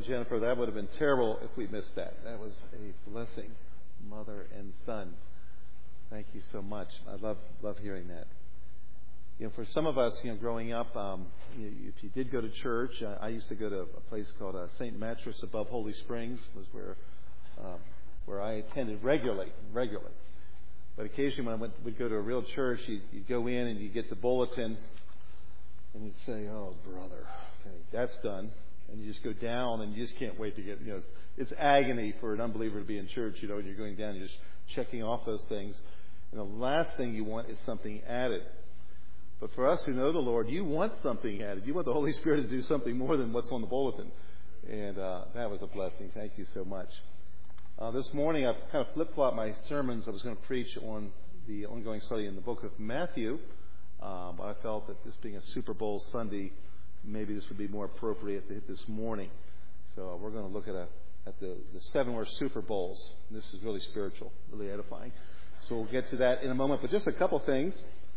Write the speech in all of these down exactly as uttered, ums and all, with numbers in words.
and Jennifer. That would have been terrible if we missed that. That was a blessing, mother and son. Thank you so much. I love love hearing that. You know, for some of us, you know, growing up, um, you, if you did go to church, uh, I used to go to a place called uh, Saint Mattress above Holy Springs, was where um, where I attended regularly, regularly. But occasionally, when I went, would go to a real church, you'd, you'd go in and you'd get the bulletin, and you'd say, "Oh, brother, okay, that's done." And you just go down, and you just can't wait to get. You know, it's agony for an unbeliever to be in church. You know, when you're going down, you're just checking off those things, and the last thing you want is something added. But for us who know the Lord, you want something added. You want the Holy Spirit to do something more than what's on the bulletin. And uh, that was a blessing. Thank you so much. Uh, this morning, I've kind of flip-flopped my sermons. I was going to preach on the ongoing study in the book of Matthew. Uh, but I felt that this being a Super Bowl Sunday, maybe this would be more appropriate to hit this morning. So uh, we're going to look at, a, at the, the seven worst Super Bowls. And this is really spiritual, really edifying. So we'll get to that in a moment. But just a couple things.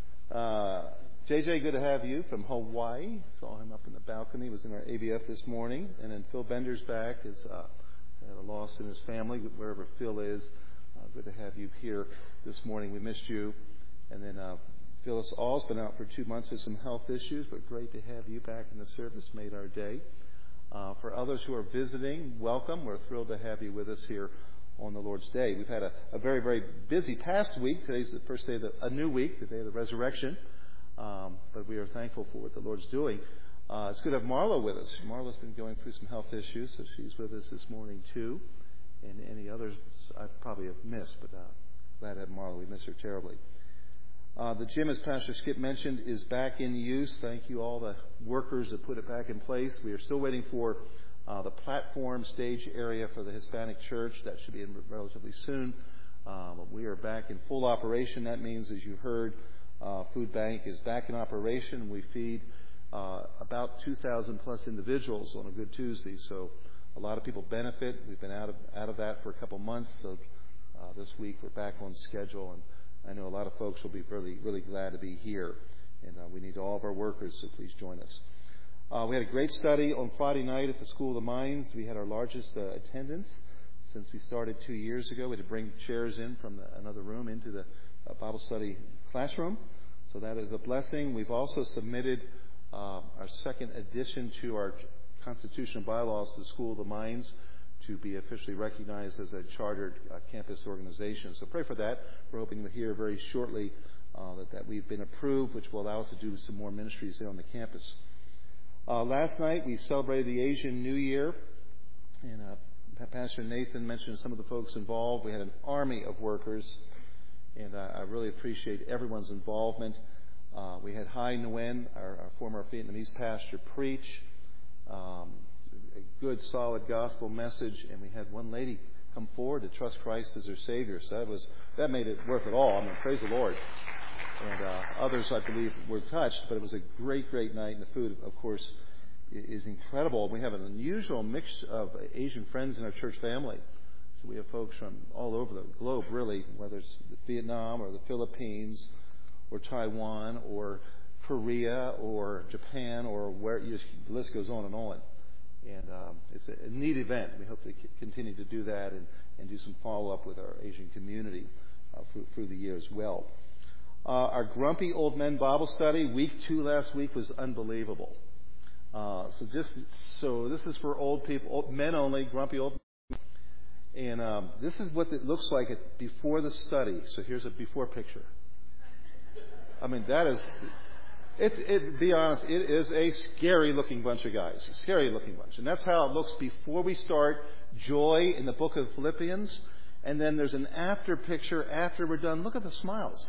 Uh, J J, good to have you from Hawaii. Saw him up in the balcony. He was in our A B F this morning. And then Phil Bender's back. Is uh, had a loss in his family, wherever Phil is. Uh, good to have you here this morning. We missed you. And then uh, Phyllis All's been out for two months with some health issues, but great to have you back in the service. Made our day. Uh, for others who are visiting, welcome. We're thrilled to have you with us here on the Lord's Day. We've had a, a very, very busy past week. Today's the first day of the, a new week, the day of the resurrection. Um, but we are thankful for what the Lord's doing. Uh, it's good to have Marla with us. Marla's been going through some health issues, so she's with us this morning too. And any others I probably have missed, but uh, glad to have Marla. We miss her terribly. Uh, the gym, as Pastor Skip mentioned, is back in use. Thank you all the workers that put it back in place. We are still waiting for uh, the platform stage area for the Hispanic church. That should be in relatively soon. Uh, but we are back in full operation. That means, as you heard, Uh, food bank is back in operation. We feed uh, about two thousand plus individuals on a Good Tuesday, so a lot of people benefit. We've been out of out of that for a couple months, so uh, this week we're back on schedule, and I know a lot of folks will be really really glad to be here. And uh, we need all of our workers, so please join us. Uh, we had a great study on Friday night at the School of the Mines. We had our largest uh, attendance since we started two years ago. We had to bring chairs in from the, another room into the uh, Bible study classroom. So that is a blessing. We've also submitted uh, our second addition to our constitutional bylaws to the School of the Mines to be officially recognized as a chartered uh, campus organization. So pray for that. We're hoping to hear very shortly uh, that, that we've been approved, which will allow us to do some more ministries there on the campus. Uh, last night we celebrated the Asian New Year, and uh, Pastor Nathan mentioned some of the folks involved. We had an army of workers. And uh, I really appreciate everyone's involvement. Uh, we had Hai Nguyen, our, our former Vietnamese pastor, preach um, a good, solid gospel message. And we had one lady come forward to trust Christ as her Savior. So that was that made it worth it all. I mean, praise the Lord. And uh, others, I believe, were touched. But it was a great, great night. And the food, of course, is incredible. We have an unusual mix of Asian friends in our church family. So we have folks from all over the globe, really, whether it's Vietnam or the Philippines or Taiwan or Korea or Japan or where you just, the list goes on and on. And um, it's a, a neat event. We hope to c- continue to do that and, and do some follow-up with our Asian community uh, through, through the year as well. Uh, our Grumpy Old Men Bible Study, week two last week, was unbelievable. Uh, so just so this is for old people, old, men only, grumpy old men. And um, this is what it looks like before the study. So here's a before picture. I mean, that is, it, it, be honest, it is a scary-looking bunch of guys. A scary-looking bunch. And that's how it looks before we start joy in the book of Philippians. And then there's an after picture after we're done. Look at the smiles.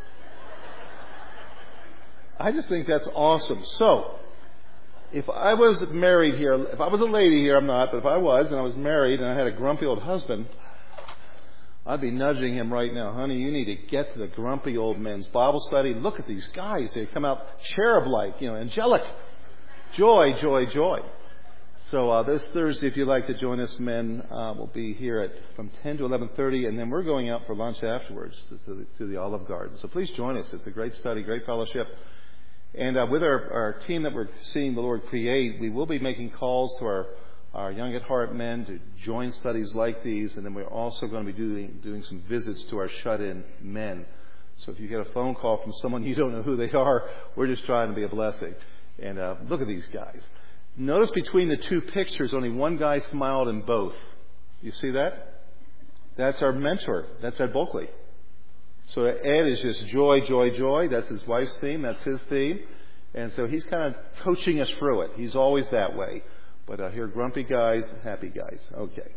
I just think that's awesome. So, if I was married here, if I was a lady here, I'm not, but if I was and I was married and I had a grumpy old husband, I'd be nudging him right now. Honey, you need to get to the Grumpy Old Men's Bible Study. Look at these guys. They come out cherub-like, you know, angelic. Joy, joy, joy. So uh, this Thursday, if you'd like to join us, men, uh, we'll be here at from ten to eleven thirty, and then we're going out for lunch afterwards to, to, the, to the Olive Garden. So please join us. It's a great study, great fellowship. And uh, with our, our team that we're seeing the Lord create, we will be making calls to our our Young at Heart men to join studies like these, and then we're also going to be doing doing some visits to our shut-in men. So if you get a phone call from someone you don't know who they are, we're just trying to be a blessing. And uh, look at these guys. Notice between the two pictures, only one guy smiled in both. You see that? That's our mentor. That's Ed Bulkley. So Ed is just joy, joy, joy. That's his wife's theme. That's his theme. And so he's kind of coaching us through it. He's always that way. But uh, here, grumpy guys, happy guys. Okay.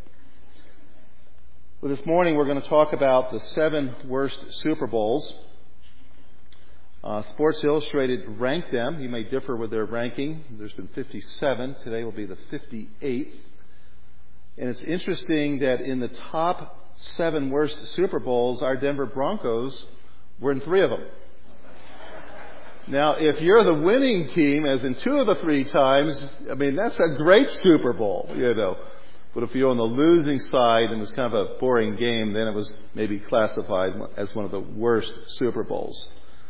Well, this morning we're going to talk about the seven worst Super Bowls. Uh, Sports Illustrated ranked them. You may differ with their ranking. There's been fifty-seven. Today will be the fifty-eighth. And it's interesting that in the top seven worst Super Bowls, our Denver Broncos were in three of them. Now, if you're the winning team, as in two of the three times, I mean, that's a great Super Bowl, you know. But if you're on the losing side and it was kind of a boring game, then it was maybe classified as one of the worst Super Bowls.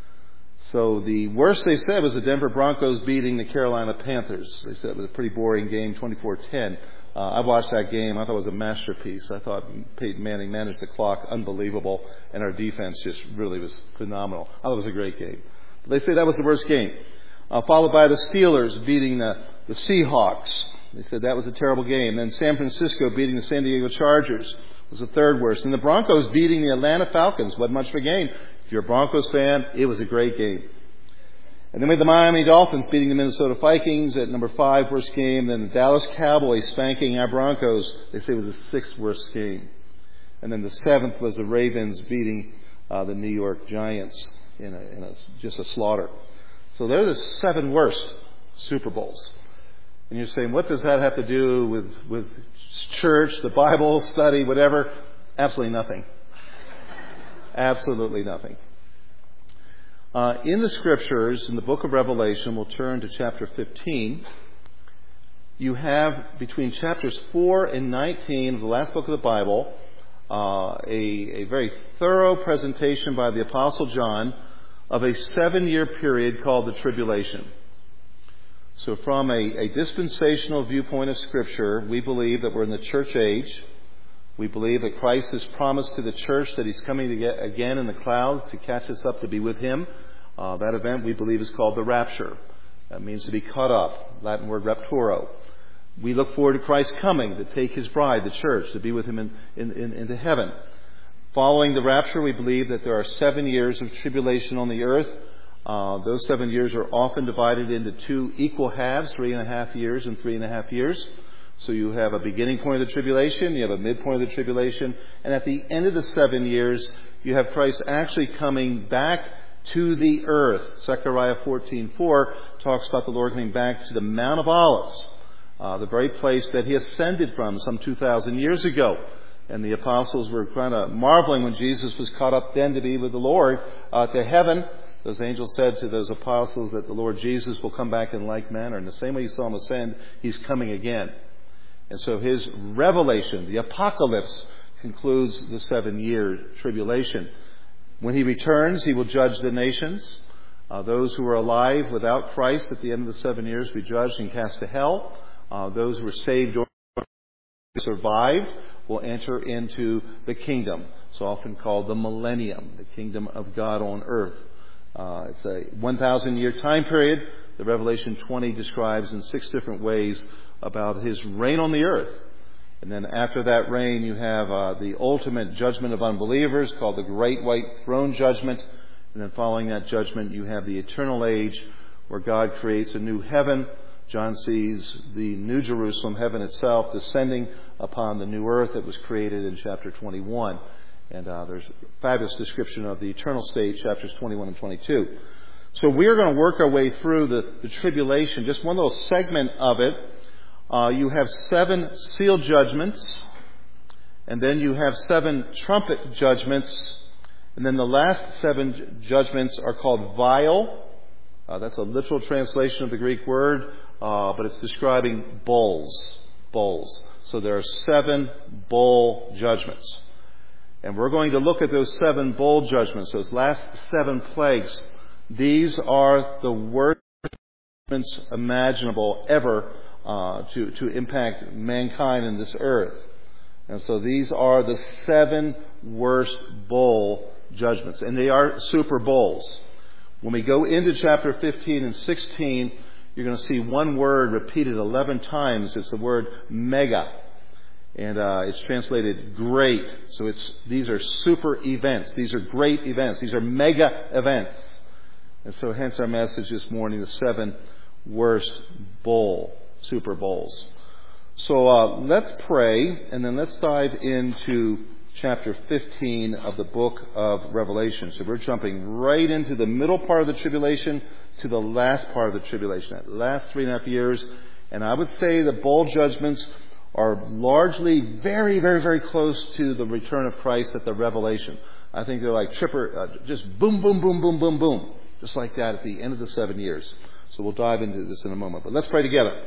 So the worst they said was the Denver Broncos beating the Carolina Panthers. They said it was a pretty boring game, twenty-four ten. Uh, I watched that game. I thought it was a masterpiece. I thought Peyton Manning managed the clock unbelievable, and our defense just really was phenomenal. I thought it was a great game. But they say that was the worst game. Uh, followed by the Steelers beating the, the Seahawks. They said that was a terrible game. Then San Francisco beating the San Diego Chargers was the third worst. And the Broncos beating the Atlanta Falcons. Wasn't much of a game. If you're a Broncos fan, it was a great game. And then we had the Miami Dolphins beating the Minnesota Vikings at number five worst game. Then the Dallas Cowboys spanking our Broncos. They say it was the sixth worst game. And then the seventh was the Ravens beating uh, the New York Giants in, a, in a, just a slaughter. So they're the seven worst Super Bowls. And you're saying, what does that have to do with, with church, the Bible, study, whatever? Absolutely nothing. Absolutely nothing. Uh, in the Scriptures, in the book of Revelation, we'll turn to chapter fifteen. You have, between chapters four and nineteen of the last book of the Bible, uh, a, a very thorough presentation by the Apostle John of a seven-year period called the Tribulation. So from a, a dispensational viewpoint of Scripture, we believe that we're in the church age. We believe that Christ has promised to the church that He's coming to get again in the clouds to catch us up to be with Him. Uh, that event, we believe, is called the rapture. That means to be caught up. Latin word rapturo. We look forward to Christ coming to take His bride, the church, to be with Him in, in, in, into heaven. Following the rapture, we believe that there are seven years of tribulation on the earth. Uh, those seven years are often divided into two equal halves, three and a half years and three and a half years. So you have a beginning point of the tribulation, you have a midpoint of the tribulation, and at the end of the seven years, you have Christ actually coming back to the earth. Zechariah fourteen four talks about the Lord coming back to the Mount of Olives, uh, the very place that He ascended from some two thousand years ago. And the apostles were kind of marveling when Jesus was caught up then to be with the Lord uh, to heaven. Those angels said to those apostles that the Lord Jesus will come back in like manner. In the same way you saw Him ascend, He's coming again. And so His revelation, the apocalypse, concludes the seven-year tribulation. When He returns, He will judge the nations. Uh, those who are alive without Christ at the end of the seven years will be judged and cast to hell. Uh, those who were saved or survived will enter into the kingdom. It's often called the millennium, the kingdom of God on earth. Uh, it's a one thousand year time period. The Revelation twenty describes in six different ways about His reign on the earth. And then after that reign, you have uh, the ultimate judgment of unbelievers called the Great White Throne Judgment. And then following that judgment, you have the eternal age where God creates a new heaven. John sees the New Jerusalem, heaven itself, descending upon the new earth that was created in chapter twenty-one. And uh, there's a fabulous description of the eternal state, chapters twenty-one and twenty-two. So we're going to work our way through the, the tribulation, just one little segment of it. Uh, you have seven seal judgments, and then you have seven trumpet judgments, and then the last seven judgments are called vial. Uh, that's a literal translation of the Greek word, uh, but it's describing bowls. Bowls. So there are seven bowl judgments. And we're going to look at those seven bowl judgments, those last seven plagues. These are the worst judgments imaginable ever uh, to, to impact mankind in this earth. And so these are the seven worst bowl judgments. And they are super bowls. When we go into chapter fifteen and sixteen, you're going to see one word repeated eleven times. It's the word mega. And uh, it's translated great. So it's these are super events. These are great events. These are mega events. And so hence our message this morning, the seven worst bowl, super bowls. So uh, let's pray, and then let's dive into chapter fifteen of the book of Revelation. So we're jumping right into the middle part of the tribulation to the last part of the tribulation, that last three and a half years. And I would say the bowl judgments are largely very, very, very close to the return of Christ at the Revelation. I think they're like tripper, uh, just boom, boom, boom, boom, boom, boom. Just like that at the end of the seven years. So we'll dive into this in a moment. But let's pray together.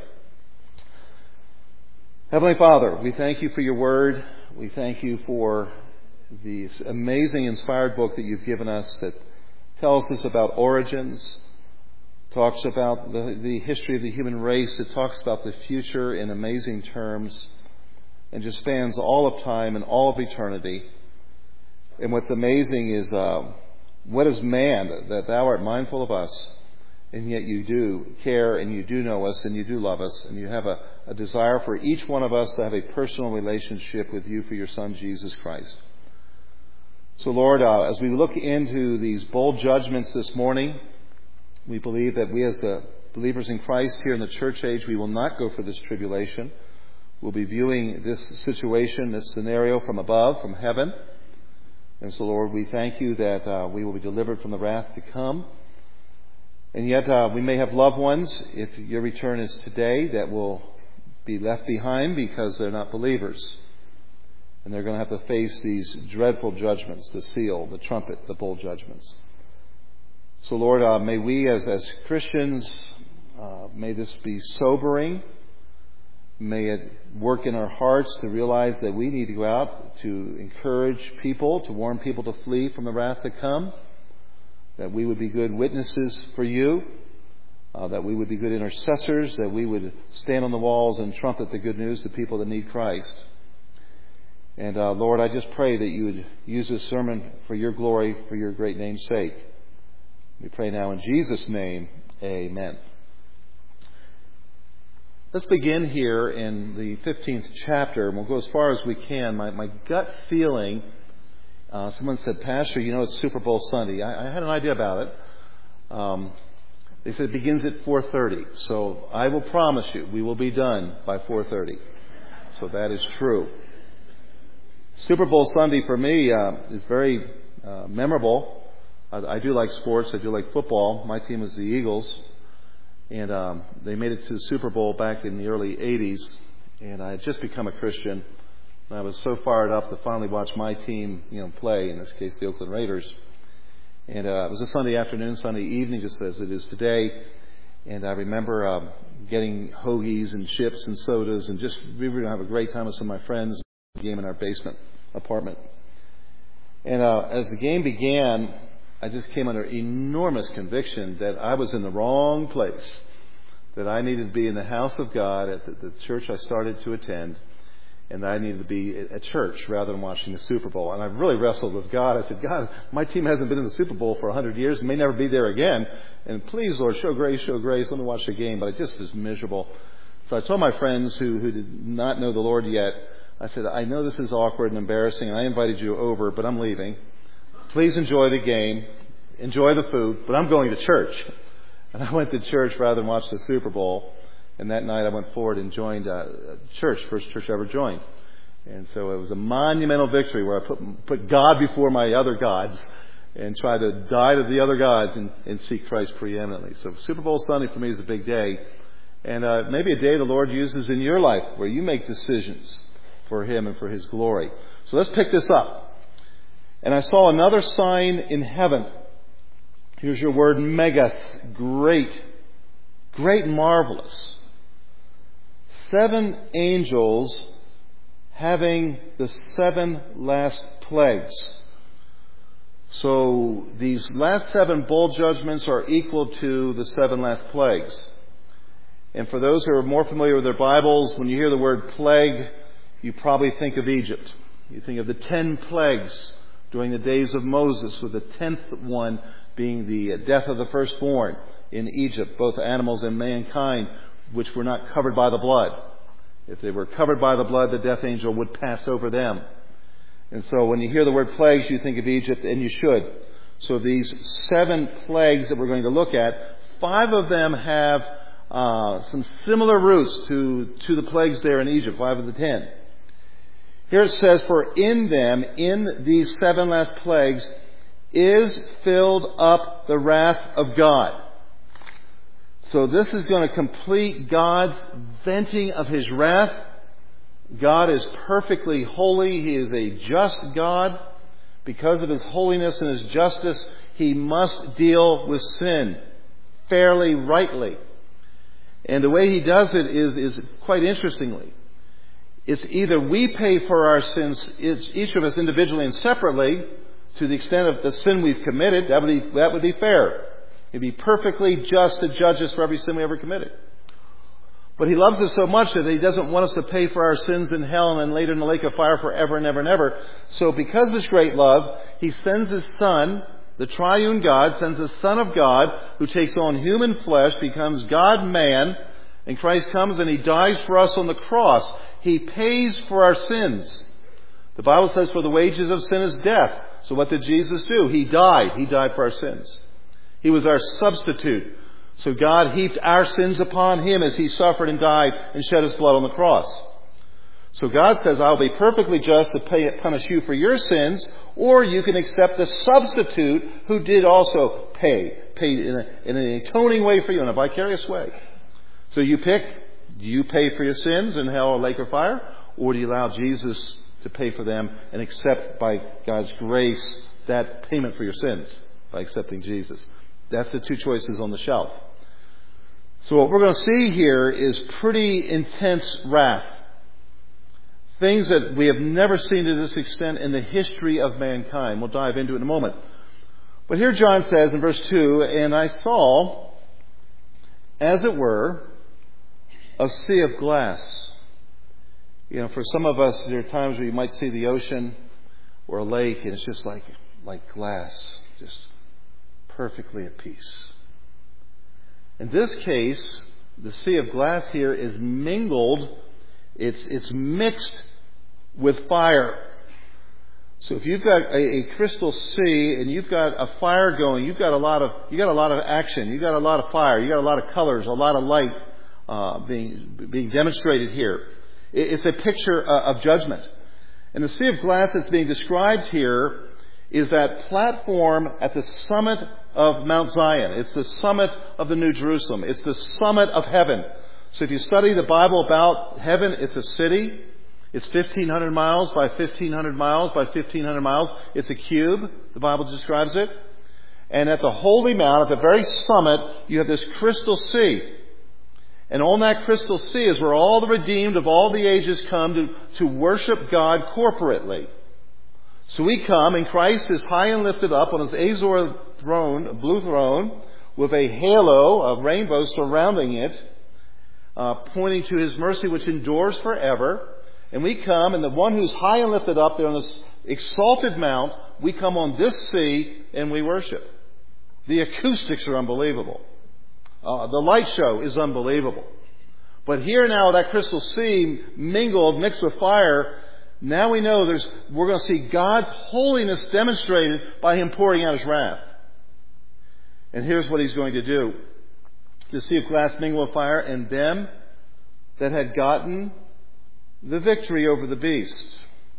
Heavenly Father, we thank you for your word. We thank you for this amazing, inspired book that you've given us that tells us about origins, talks about the, the history of the human race. It talks about the future in amazing terms and just spans all of time and all of eternity. And what's amazing is uh, what is man that thou art mindful of us, and yet you do care and you do know us and you do love us, and you have a, a desire for each one of us to have a personal relationship with you for your Son, Jesus Christ. So Lord, uh, as we look into these bold judgments this morning, we believe that we as the believers in Christ here in the church age, we will not go for this tribulation. We'll be viewing this situation, this scenario from above, from heaven. And so, Lord, we thank you that uh, we will be delivered from the wrath to come. And yet uh, we may have loved ones, if your return is today, that will be left behind because they're not believers. And they're going to have to face these dreadful judgments, the seal, the trumpet, the bowl judgments. So, Lord, uh, may we as, as Christians, uh, may this be sobering. May it work in our hearts to realize that we need to go out to encourage people, to warn people to flee from the wrath to come. That we would be good witnesses for you. Uh, that we would be good intercessors. That we would stand on the walls and trumpet the good news to people that need Christ. And uh, Lord, I just pray that you would use this sermon for your glory, for your great name's sake. We pray now in Jesus' name, amen. Let's begin here in the fifteenth chapter, and we'll go as far as we can. My, my gut feeling, uh, someone said, Pastor, you know it's Super Bowl Sunday. I, I had an idea about it. Um, they said it begins at four thirty. So I will promise you we will be done by four thirty. So that is true. Super Bowl Sunday for me uh, is very uh, memorable. I do like sports. I do like football. My team is the Eagles. And um, they made it to the Super Bowl back in the early eighties. And I had just become a Christian. And I was so fired up to finally watch my team, you know, play, in this case the Oakland Raiders. And uh, it was a Sunday afternoon, Sunday evening, just as it is today. And I remember uh, getting hoagies and chips and sodas, and just we were going to have a great time with some of my friends. Game in our basement apartment. And uh, as the game began, I just came under enormous conviction that I was in the wrong place, that I needed to be in the house of God at the, the church I started to attend, and that I needed to be at church rather than watching the Super Bowl. And I really wrestled with God. I said, God, my team hasn't been in the Super Bowl for a hundred years, may never be there again. And please, Lord, show grace, show grace. Let me watch the game. But I just was miserable. So I told my friends who, who did not know the Lord yet, I said, I know this is awkward and embarrassing, and I invited you over, but I'm leaving. Please enjoy the game, enjoy the food, but I'm going to church. And I went to church rather than watch the Super Bowl. And that night I went forward and joined a church, first church I ever joined. And so it was a monumental victory where I put, put God before my other gods and tried to die to the other gods and, and seek Christ preeminently. So Super Bowl Sunday for me is a big day. And uh, maybe a day the Lord uses in your life where you make decisions for Him and for His glory. So let's pick this up. And I saw another sign in heaven. Here's your word, megas, great, great, marvelous. Seven angels having the seven last plagues. So these last seven bowl judgments are equal to the seven last plagues. And for those who are more familiar with their Bibles, when you hear the word plague, you probably think of Egypt. You think of the ten plagues during the days of Moses, with the tenth one being the death of the firstborn in Egypt, both animals and mankind, which were not covered by the blood. If they were covered by the blood, the death angel would pass over them. And so when you hear the word plagues, you think of Egypt, and you should. So these seven plagues that we're going to look at, five of them have uh, some similar roots to, to the plagues there in Egypt, five of the ten. Here it says, for in them, in these seven last plagues, is filled up the wrath of God. So this is going to complete God's venting of His wrath. God is perfectly holy. He is a just God. Because of His holiness and His justice, He must deal with sin fairly, rightly. And the way He does it is, is quite interestingly. It's either we pay for our sins, each of us individually and separately, to the extent of the sin we've committed. That would be, that would be fair. He'd be perfectly just to judge us for every sin we ever committed. But He loves us so much that He doesn't want us to pay for our sins in hell and then later in the lake of fire forever and ever and ever. So because of His great love, He sends His Son, the triune God, sends the Son of God, who takes on human flesh, becomes God-man, and Christ comes and He dies for us on the cross. He pays for our sins. The Bible says, for the wages of sin is death. So what did Jesus do? He died. He died for our sins. He was our substitute. So God heaped our sins upon Him as He suffered and died and shed His blood on the cross. So God says, I'll be perfectly just to pay, punish you for your sins, or you can accept the substitute who did also pay, paid in, a, in an atoning way for you, in a vicarious way. So you pick, do you pay for your sins in hell or lake of fire, or do you allow Jesus to pay for them and accept by God's grace that payment for your sins by accepting Jesus? That's the two choices on the shelf. So what we're going to see here is pretty intense wrath. Things that we have never seen to this extent in the history of mankind. We'll dive into it in a moment. But here John says in verse two, and I saw, as it were, a sea of glass. You know, for some of us, there are times where you might see the ocean or a lake, and it's just like, like glass, just perfectly at peace. In this case, the sea of glass here is mingled, it's, it's mixed with fire. So if you've got a, a crystal sea and you've got a fire going, you've got a lot of, you got a lot of action, you've got a lot of fire, you got a lot of colors, a lot of light uh, being, being demonstrated here. It, it's a picture uh, of judgment. And the sea of glass that's being described here is that platform at the summit of Mount Zion. It's the summit of the New Jerusalem. It's the summit of heaven. So if you study the Bible about heaven, it's a city. It's fifteen hundred miles by fifteen hundred miles by fifteen hundred miles. It's a cube, the Bible describes it. And at the Holy Mount, at the very summit, you have this crystal sea. And on that crystal sea is where all the redeemed of all the ages come to, to worship God corporately. So we come, and Christ is high and lifted up on His azure throne, a blue throne, with a halo of rainbow surrounding it, uh, pointing to His mercy which endures forever. And we come, and the one who's high and lifted up there on this exalted mount, we come on this sea and we worship. The acoustics are unbelievable. Uh, the light show is unbelievable. But here now, that crystal sea mingled, mixed with fire, now we know there's, we're going to see God's holiness demonstrated by Him pouring out His wrath. And here's what He's going to do. The sea of glass mingled with fire, and them that had gotten the victory over the beast.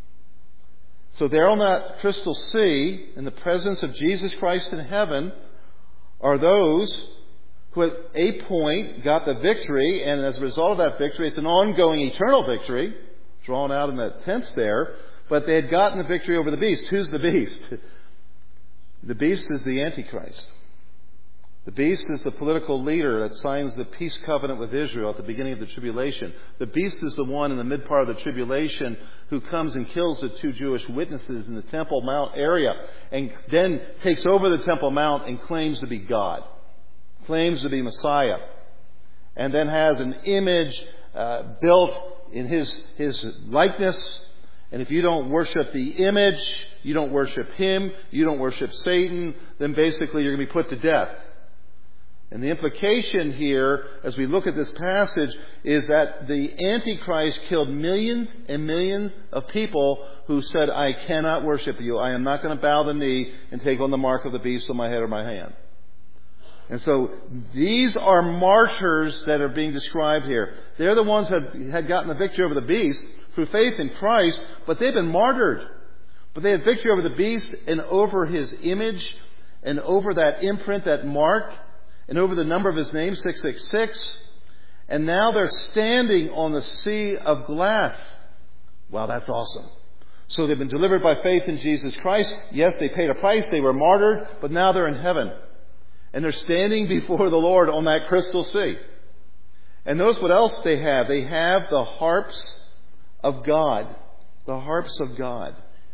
So there on that crystal sea, in the presence of Jesus Christ in heaven, are those who at a point got the victory, and as a result of that victory, it's an ongoing eternal victory, drawn out in the tents there, but they had gotten the victory over the beast. Who's the beast? The beast is the Antichrist. The beast is the political leader that signs the peace covenant with Israel at the beginning of the tribulation. The beast is the one in the mid part of the tribulation who comes and kills the two Jewish witnesses in the Temple Mount area and then takes over the Temple Mount and claims to be God, claims to be Messiah. and then has an image uh, built in his, his likeness. And if you don't worship the image, you don't worship him, you don't worship Satan, then basically you're going to be put to death. And the implication here, as we look at this passage, is that the Antichrist killed millions and millions of people who said, I cannot worship you. I am not going to bow the knee and take on the mark of the beast on my head or my hand. And so these are martyrs that are being described here. They're the ones that had gotten the victory over the beast through faith in Christ, but they've been martyred. But they had victory over the beast and over his image and over that imprint, that mark, and over the number of his name, six six six. And now they're standing on the sea of glass. Wow, that's awesome. So they've been delivered by faith in Jesus Christ. Yes, they paid a price. They were martyred, but now they're in heaven. And they're standing before the Lord on that crystal sea. And notice what else they have. They have the harps of God. The harps of God.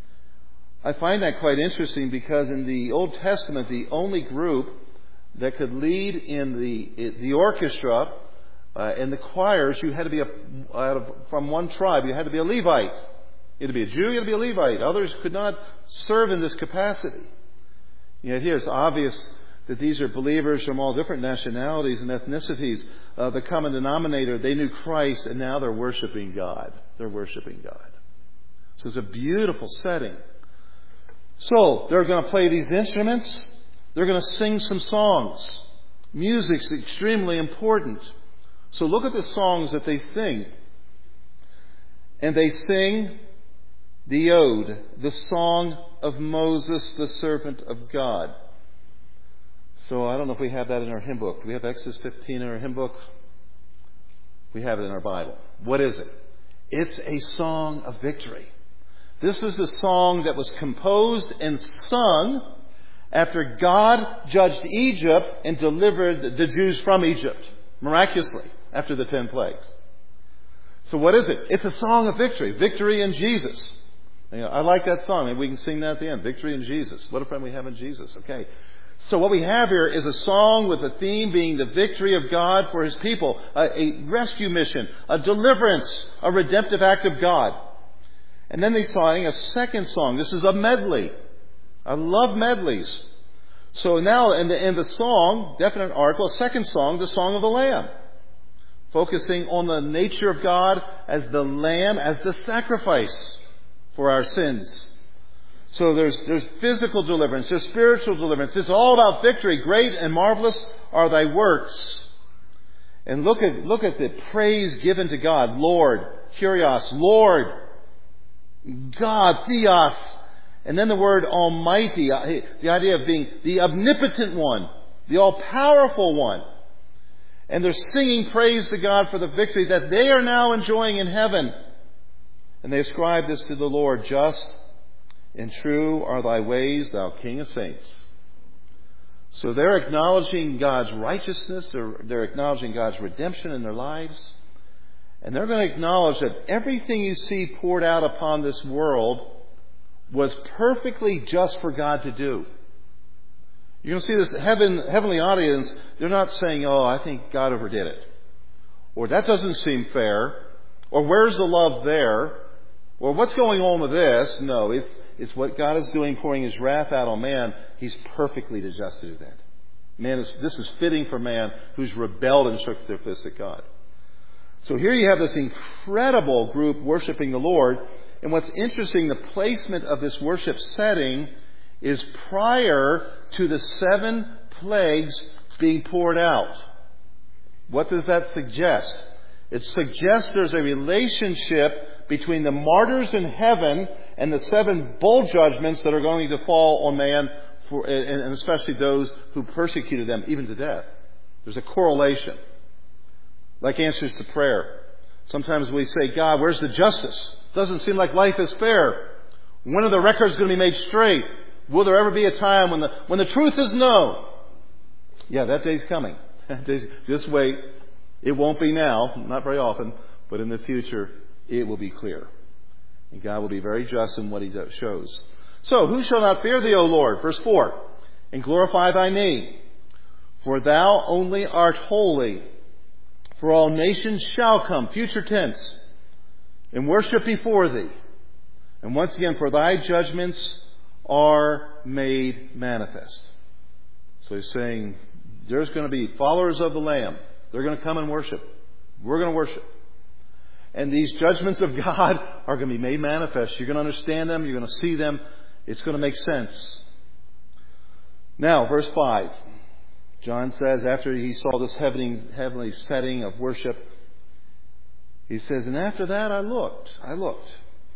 I find that quite interesting because in the Old Testament, the only group that could lead in the the orchestra uh, and the choirs, you had to be a, out of, from one tribe. You had to be a Levite. You had to be a Jew, you had to be a Levite. Others could not serve in this capacity. Yet here it's obvious that these are believers from all different nationalities and ethnicities. Uh, the common denominator, they knew Christ, and now they're worshiping God. They're worshiping God. So it's a beautiful setting. So they're going to play these instruments. They're going to sing some songs. Music's extremely important. So look at the songs that they sing. And they sing the ode, the song of Moses, the servant of God. So I don't know if we have that in our hymn book. Do we have Exodus fifteen in our hymn book? We have it in our Bible. What is it? It's a song of victory. This is the song that was composed and sung after God judged Egypt and delivered the Jews from Egypt miraculously after the ten plagues. So what is it? It's a song of victory. Victory in Jesus. You know, I like that song. Maybe we can sing that at the end. Victory in Jesus. What a friend we have in Jesus. Okay. So what we have here is a song with the theme being the victory of God for his people. A, a rescue mission. A deliverance. A redemptive act of God. And then they sang a second song. This is a medley. I love medleys. So now in the, in the song, definite article, second song, the Song of the Lamb. Focusing on the nature of God as the Lamb, as the sacrifice for our sins. So there's, there's physical deliverance, there's spiritual deliverance. It's all about victory. Great and marvelous are thy works. And look at, look at the praise given to God. Lord, Kyrios, Lord, God, Theos. And then the word Almighty, the idea of being the omnipotent one, the all-powerful one. And they're singing praise to God for the victory that they are now enjoying in heaven. And they ascribe this to the Lord. Just and true are thy ways, thou King of saints. So they're acknowledging God's righteousness. They're, they're acknowledging God's redemption in their lives. And they're going to acknowledge that everything you see poured out upon this world was perfectly just for God to do. You're going to see this heaven, heavenly audience. They're not saying, oh, I think God overdid it. Or that doesn't seem fair. Or where's the love there? Or what's going on with this? No, it's, it's what God is doing, pouring his wrath out on man. He's perfectly just to do that. Man is, this is fitting for man who's rebelled and shook their fist at God. So here you have this incredible group worshiping the Lord. And what's interesting, the placement of this worship setting is prior to the seven plagues being poured out. What does that suggest? It suggests there's a relationship between the martyrs in heaven and the seven bowl judgments that are going to fall on man, for, and especially those who persecuted them, even to death. There's a correlation. Like answers to prayer. Sometimes we say, God, where's the justice? Doesn't seem like life is fair. When are the records going to be made straight? Will there ever be a time when the when the truth is known? Yeah, that day's coming. Just wait. It won't be now, not very often, but in the future it will be clear. And God will be very just in what he shows. So, who shall not fear thee, O Lord? Verse four. And glorify thy name. For thou only art holy. For all nations shall come, future tense, and worship before thee. And once again, for thy judgments are made manifest. So he's saying there's going to be followers of the Lamb. They're going to come and worship. We're going to worship. And these judgments of God are going to be made manifest. You're going to understand them. You're going to see them. It's going to make sense. Now, verse five. John says, after he saw this heavenly, heavenly setting of worship, he says, and after that I looked, I looked,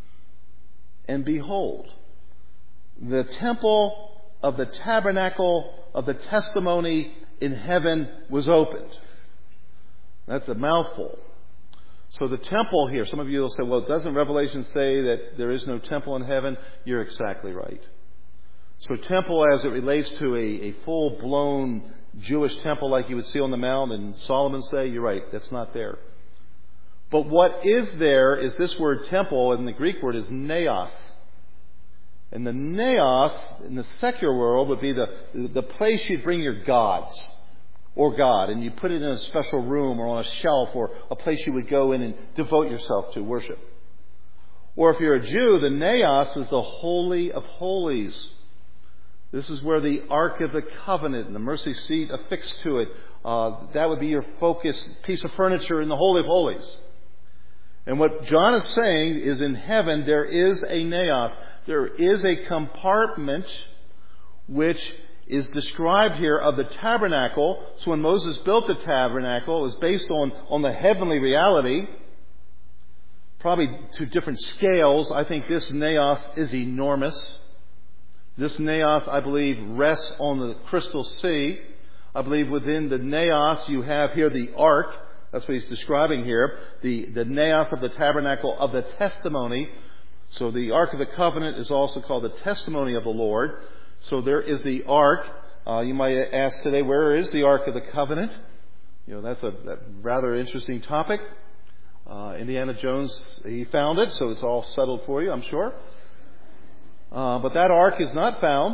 and behold, the temple of the tabernacle of the testimony in heaven was opened. That's a mouthful. So the temple here, some of you will say, well, doesn't Revelation say that there is no temple in heaven? You're exactly right. So temple as it relates to a, a full-blown Jewish temple like you would see on the Mount in Solomon's day, you're right, that's not there. But what is there is this word temple, and the Greek word is naos. And the naos in the secular world would be the, the place you'd bring your gods or God, and you put it in a special room or on a shelf or a place you would go in and devote yourself to worship. Or if you're a Jew, the naos is the Holy of Holies. This is where the Ark of the Covenant and the mercy seat affixed to it, uh, that would be your focus piece of furniture in the Holy of Holies. And what John is saying is in heaven there is a naos. There is a compartment which is described here of the tabernacle. So when Moses built the tabernacle, it was based on, on the heavenly reality. Probably to different scales. I think this naos is enormous. This naos, I believe, rests on the crystal sea. I believe within the naos you have here the ark. That's what he's describing here. The, the naos of the tabernacle of the testimony. So the Ark of the Covenant is also called the testimony of the Lord. So there is the ark. Uh, you might ask today, where is the Ark of the Covenant? You know, that's a that rather interesting topic. Uh, Indiana Jones, he found it, so it's all settled for you, I'm sure. Uh, but that ark is not found.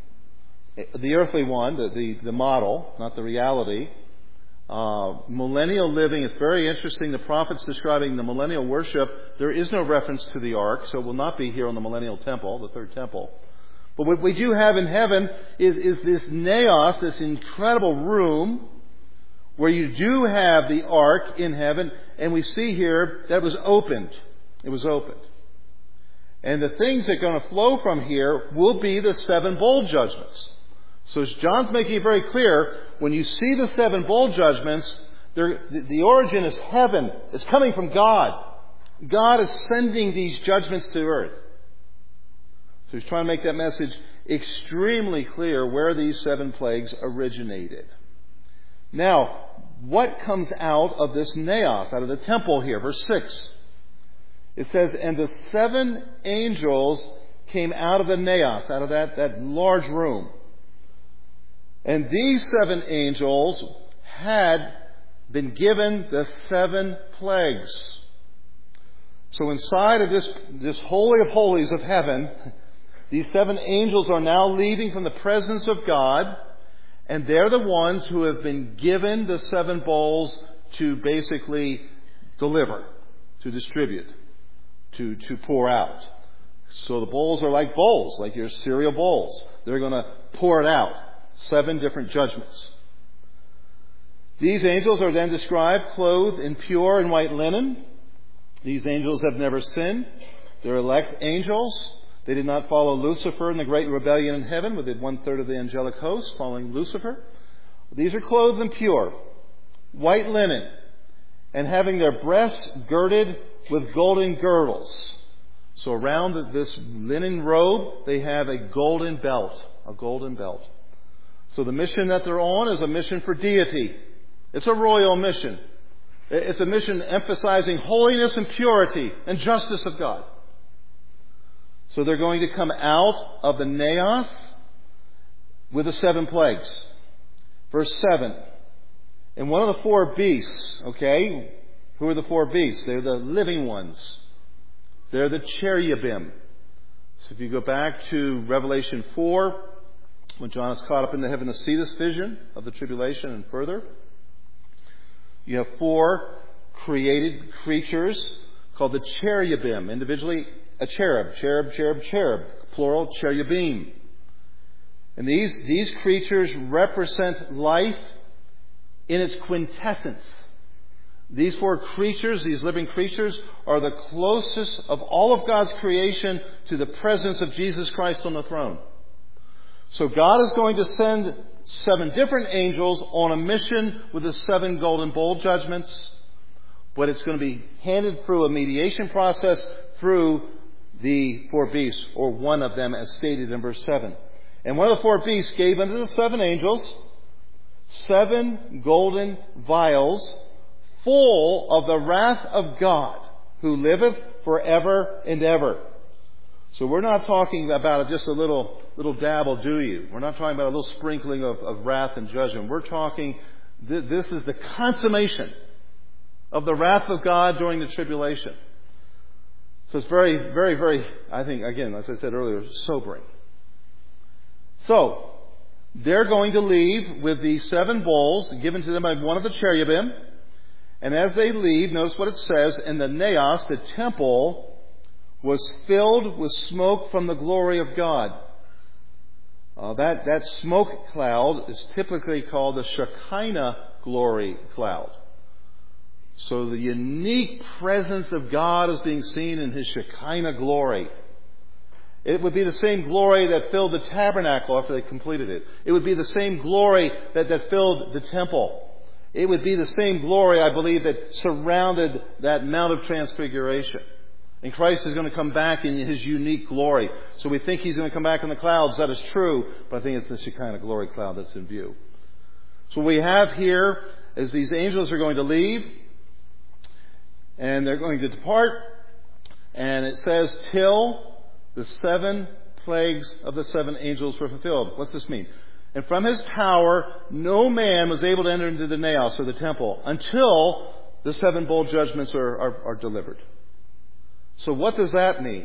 The earthly one, the, the, the model, not the reality. Uh, millennial living is very interesting. The prophets describing the millennial worship, there is no reference to the ark, so it will not be here on the millennial temple, the third temple. But what we do have in heaven is, is this naos, this incredible room where you do have the ark in heaven, and we see here that it was opened. It was opened. And the things that are going to flow from here will be the seven bowl judgments. So John's making it very clear, when you see the seven bowl judgments, the origin is heaven. It's coming from God. God is sending these judgments to earth. So he's trying to make that message extremely clear where these seven plagues originated. Now, what comes out of this naos, out of the temple here? Verse six. It says, and the seven angels came out of the naos, out of that, that large room. And these seven angels had been given the seven plagues. So inside of this, this Holy of Holies of heaven, these seven angels are now leaving from the presence of God, and they're the ones who have been given the seven bowls to basically deliver, to distribute, to, to pour out. So the bowls are like bowls, like your cereal bowls. They're going to pour it out. Seven different judgments. These angels are then described clothed in pure and white linen. These angels have never sinned. They're elect angels. They did not follow Lucifer in the great rebellion in heaven, with it one third of the angelic host following Lucifer. These are clothed in pure, white linen, and having their breasts girded with golden girdles. So around this linen robe, they have a golden belt, a golden belt. So the mission that they're on is a mission for deity. It's a royal mission. It's a mission emphasizing holiness and purity and justice of God. So they're going to come out of the naos with the seven plagues. Verse seven. And one of the four beasts, okay, who are the four beasts? They're the living ones. They're the cherubim. So if you go back to Revelation four, when John is caught up in the heaven to see this vision of the tribulation and further, You have four created creatures called the cherubim. Individually, a cherub. Cherub, cherub, cherub. Plural, cherubim. And these, these creatures represent life in its quintessence. These four creatures, these living creatures, are the closest of all of God's creation to the presence of Jesus Christ on the throne. So God is going to send seven different angels on a mission with the seven golden bowl judgments, but it's going to be handed through a mediation process through the four beasts, or one of them, as stated in verse seven. And one of the four beasts gave unto the seven angels seven golden vials full of the wrath of God, who liveth forever and ever. So we're not talking about just a little little dab will do you. We're not talking about a little sprinkling of, of wrath and judgment. We're talking, th- this is the consummation of the wrath of God during the tribulation. So it's very, very, very, I think, again, as I said earlier, sobering. So, they're going to leave with the seven bowls given to them by one of the cherubim. And as they leave, notice what it says, and the naos, the temple, was filled with smoke from the glory of God. Uh, that, that smoke cloud is typically called the Shekinah glory cloud. So the unique presence of God is being seen in His Shekinah glory. It would be the same glory that filled the tabernacle after they completed it. It would be the same glory that, that filled the temple. It would be the same glory, I believe, that surrounded that Mount of Transfiguration. And Christ is going to come back in His unique glory. So we think He's going to come back in the clouds. That is true. But I think it's the Shekinah glory cloud that's in view. So what we have here is these angels are going to leave. And they're going to depart. And it says, till the seven plagues of the seven angels were fulfilled. What's this mean? And from His power, no man was able to enter into the naos, or the temple, until the seven bowl judgments are, are, are delivered. So what does that mean?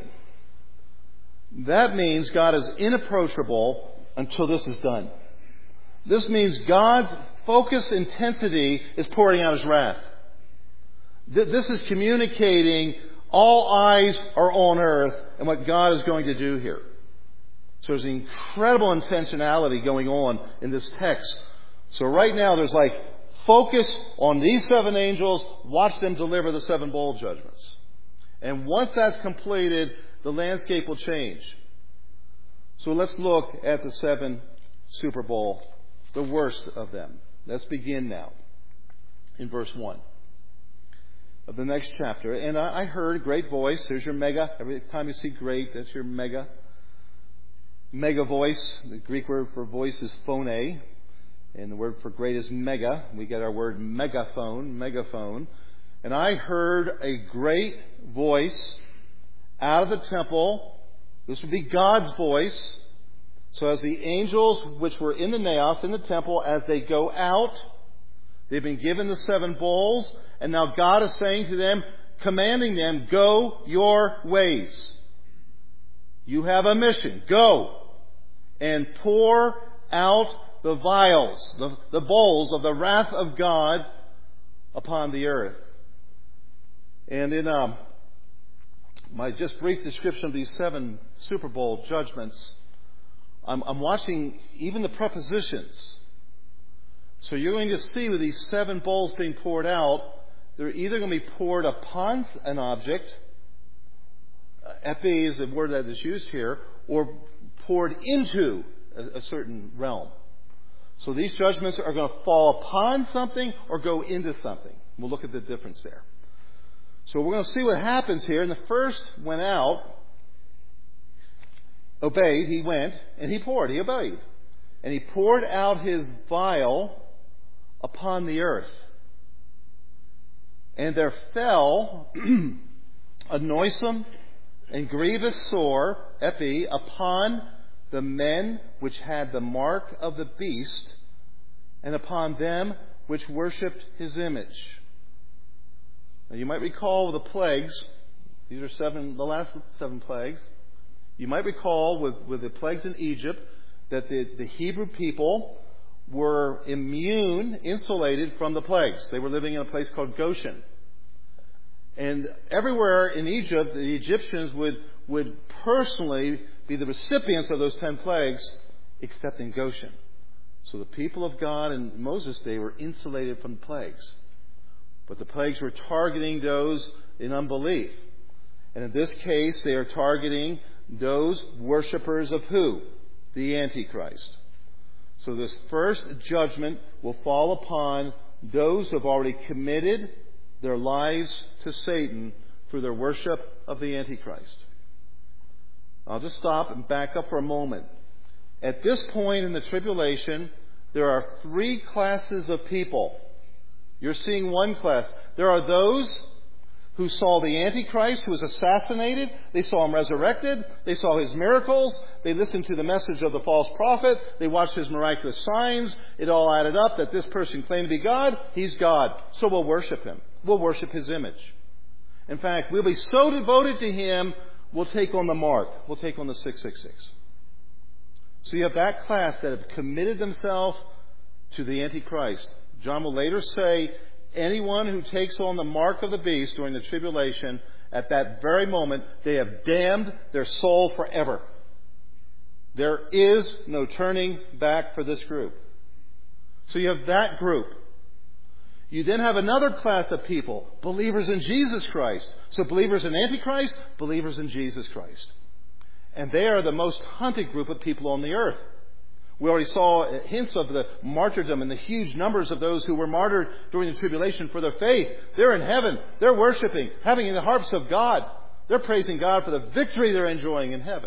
That means God is inapproachable until this is done. This means God's focused intensity is pouring out His wrath. This is communicating all eyes are on earth and what God is going to do here. So there's incredible intentionality going on in this text. So right now there's like, focus on these seven angels, watch them deliver the seven bowl judgments. And once that's completed, the landscape will change. So let's look at the seven Super Bowl, the worst of them. Let's begin now in verse one of the next chapter. And I heard great voice. There's your mega. Every time you see great, that's your mega. Mega voice. The Greek word for voice is phone. And the word for great is mega. We get our word megaphone, megaphone. And I heard a great voice out of the temple. This would be God's voice. So as the angels which were in the naos, in the temple, as they go out, they've been given the seven bowls. And now God is saying to them, commanding them, go your ways. You have a mission. Go and pour out the vials, the, the bowls of the wrath of God upon the earth. And in um, my just brief description of these seven Super Bowl judgments, I'm, I'm watching even the prepositions. So you're going to see with these seven bowls being poured out, they're either going to be poured upon an object, epi is the word that is used here, or poured into a, a certain realm. So these judgments are going to fall upon something or go into something. We'll look at the difference there. So we're going to see what happens here. And the first went out, obeyed, he went, and he poured, he obeyed. And he poured out his vial upon the earth. And there fell a noisome and grievous sore, epi, upon the men which had the mark of the beast, and upon them which worshipped his image. Now you might recall the plagues. These are seven, the last seven plagues. You might recall with, with the plagues in Egypt that the, the Hebrew people were immune, insulated from the plagues. They were living in a place called Goshen. And everywhere in Egypt, the Egyptians would, would personally be the recipients of those ten plagues, except in Goshen. So the people of God in Moses' day were insulated from the plagues. But the plagues were targeting those in unbelief. And in this case, they are targeting those worshippers of who? The Antichrist. So this first judgment will fall upon those who have already committed their lives to Satan through their worship of the Antichrist. I'll just stop and back up for a moment. At this point in the tribulation, there are three classes of people. You're seeing one class. There are those who saw the Antichrist, who was assassinated. They saw him resurrected. They saw his miracles. They listened to the message of the false prophet. They watched his miraculous signs. It all added up that this person claimed to be God. He's God. So we'll worship him. We'll worship his image. In fact, we'll be so devoted to him, we'll take on the mark. We'll take on the six six six. So you have that class that have committed themselves to the Antichrist. John will later say, anyone who takes on the mark of the beast during the tribulation, at that very moment, they have damned their soul forever. There is no turning back for this group. So you have that group. You then have another class of people, believers in Jesus Christ. So believers in Antichrist, believers in Jesus Christ. And they are the most hunted group of people on the earth. We already saw hints of the martyrdom and the huge numbers of those who were martyred during the tribulation for their faith. They're in heaven. They're worshiping, having the harps of God. They're praising God for the victory they're enjoying in heaven.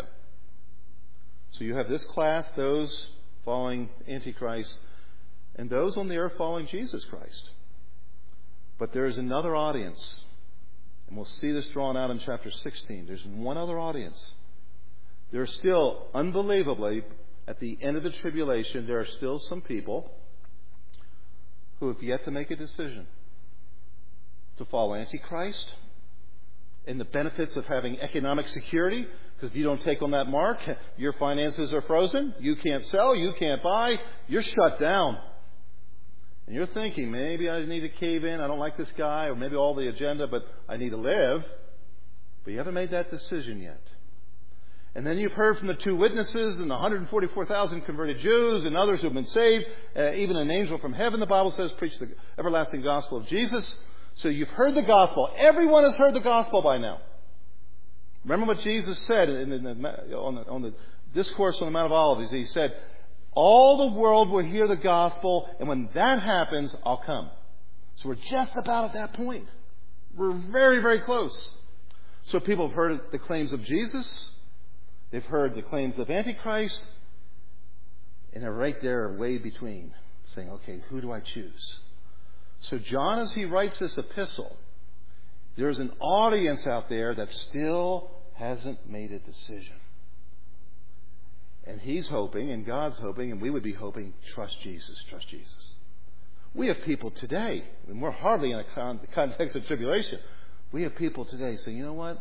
So you have this class, those following Antichrist, and those on the earth following Jesus Christ. But there is another audience, and we'll see this drawn out in chapter sixteen. There's one other audience. There are still, unbelievably, at the end of the tribulation, there are still some people who have yet to make a decision to follow Antichrist and the benefits of having economic security, because if you don't take on that mark, your finances are frozen, you can't sell, you can't buy, you're shut down. And you're thinking, maybe I need to cave in, I don't like this guy, or maybe all the agenda, but I need to live. But you haven't made that decision yet. And then you've heard from the two witnesses and the one hundred forty-four thousand converted Jews and others who have been saved. Uh, even an angel from heaven, the Bible says, preached the everlasting gospel of Jesus. So you've heard the gospel. Everyone has heard the gospel by now. Remember what Jesus said in the, in the, on, the, on the discourse on the Mount of Olives. He said, all the world will hear the gospel, and when that happens, I'll come. So we're just about at that point. We're very, very close. So people have heard the claims of Jesus. They've heard the claims of Antichrist, and they're right there way between, saying, okay, who do I choose? So John, as he writes this epistle, there's an audience out there that still hasn't made a decision. And he's hoping, and God's hoping, and we would be hoping, trust Jesus, trust Jesus. We have people today, and we're hardly in a con- context of tribulation. We have people today saying, you know what?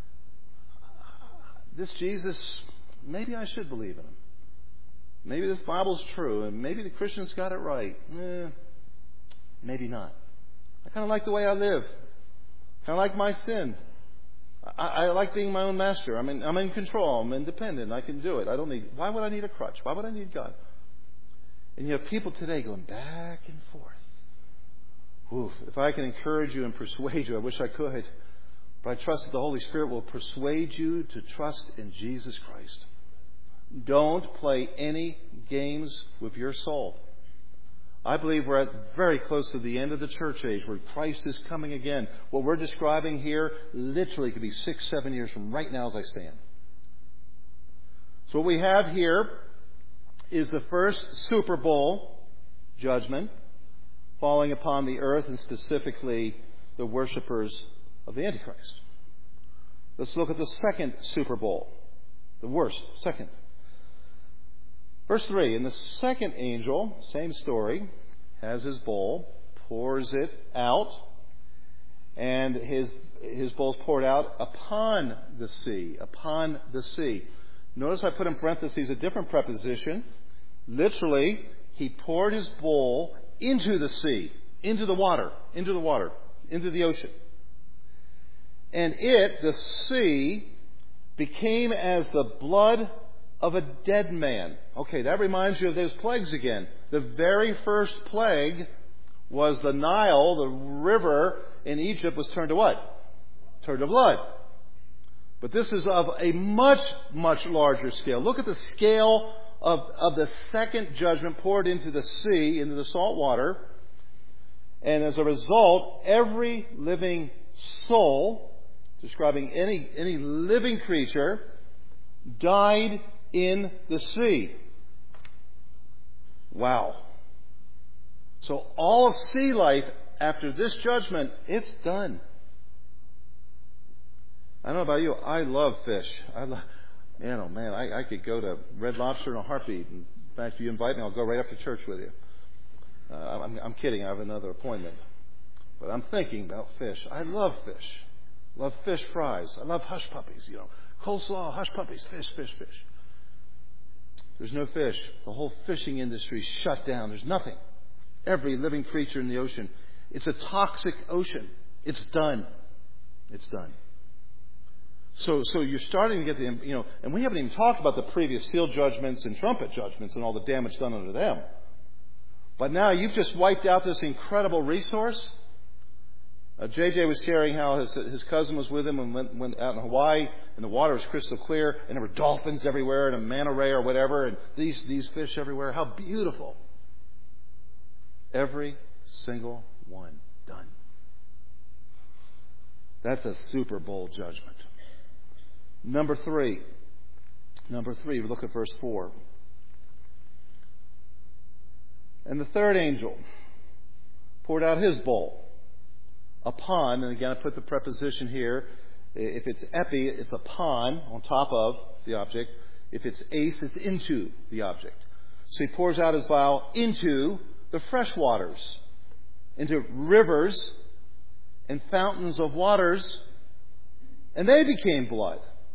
This Jesus, maybe I should believe in him. Maybe this Bible's true, and maybe the Christians got it right. Eh, maybe not. I kind of like the way I live. Kind of like my sin. I, I like being my own master. I'm in, I'm in control. I'm independent. I can do it. I don't need. Why would I need a crutch? Why would I need God? And you have people today going back and forth. Oof, if I can encourage you and persuade you, I wish I could. But I trust that the Holy Spirit will persuade you to trust in Jesus Christ. Don't play any games with your soul. I believe we're at very close to the end of the church age where Christ is coming again. What we're describing here literally could be six, seven years from right now as I stand. So what we have here is the first Super Bowl judgment falling upon the earth, and specifically the worshipers of the Antichrist. Let's look at the second Super Bowl. The worst, second. Verse three, and the second angel, same story, has his bowl, pours it out, and his his bowl's poured out upon the sea, upon the sea. Notice I put in parentheses a different preposition. Literally, He poured his bowl into the sea, into the water, into the water, into the ocean. And it, the sea, became as the blood of a dead man. Okay, that reminds you of those plagues again. The very first plague was the Nile, the river in Egypt, was turned to what? Turned to blood. But this is of a much, much larger scale. Look at the scale of, of the second judgment poured into the sea, into the salt water. And as a result, every living soul, describing any, any living creature, died in the sea. Wow. So all of sea life after this judgment, it's done. I don't know about you, I love fish. I love, man, oh man, I, I could go to Red Lobster in a heartbeat. In fact, if you invite me, I'll go right after church with you. Uh, I'm, I'm kidding, I have another appointment. But I'm thinking about fish. I love fish. Love fish fries. I love hush puppies, you know. Coleslaw, hush puppies, fish, fish, fish. There's no fish. The whole fishing industry is shut down. There's nothing. Every living creature in the ocean. It's a toxic ocean. It's done. It's done. So, so you're starting to get the, you know, and we haven't even talked about the previous seal judgments and trumpet judgments and all the damage done under them. But now you've just wiped out this incredible resource. Uh, J J was sharing how his, his cousin was with him and went, went out in Hawaii, and the water was crystal clear, and there were dolphins everywhere, and a manta ray or whatever, and these, these fish everywhere. How beautiful. Every single one done. That's a Super Bowl judgment. Number three. Number three, we look at verse four. And the third angel poured out his bowl upon, and again I put the preposition here. If it's epi, it's upon, on top of the object. If it's ace, it's into the object. So he pours out his vial into the fresh waters, into rivers and fountains of waters, and they became blood.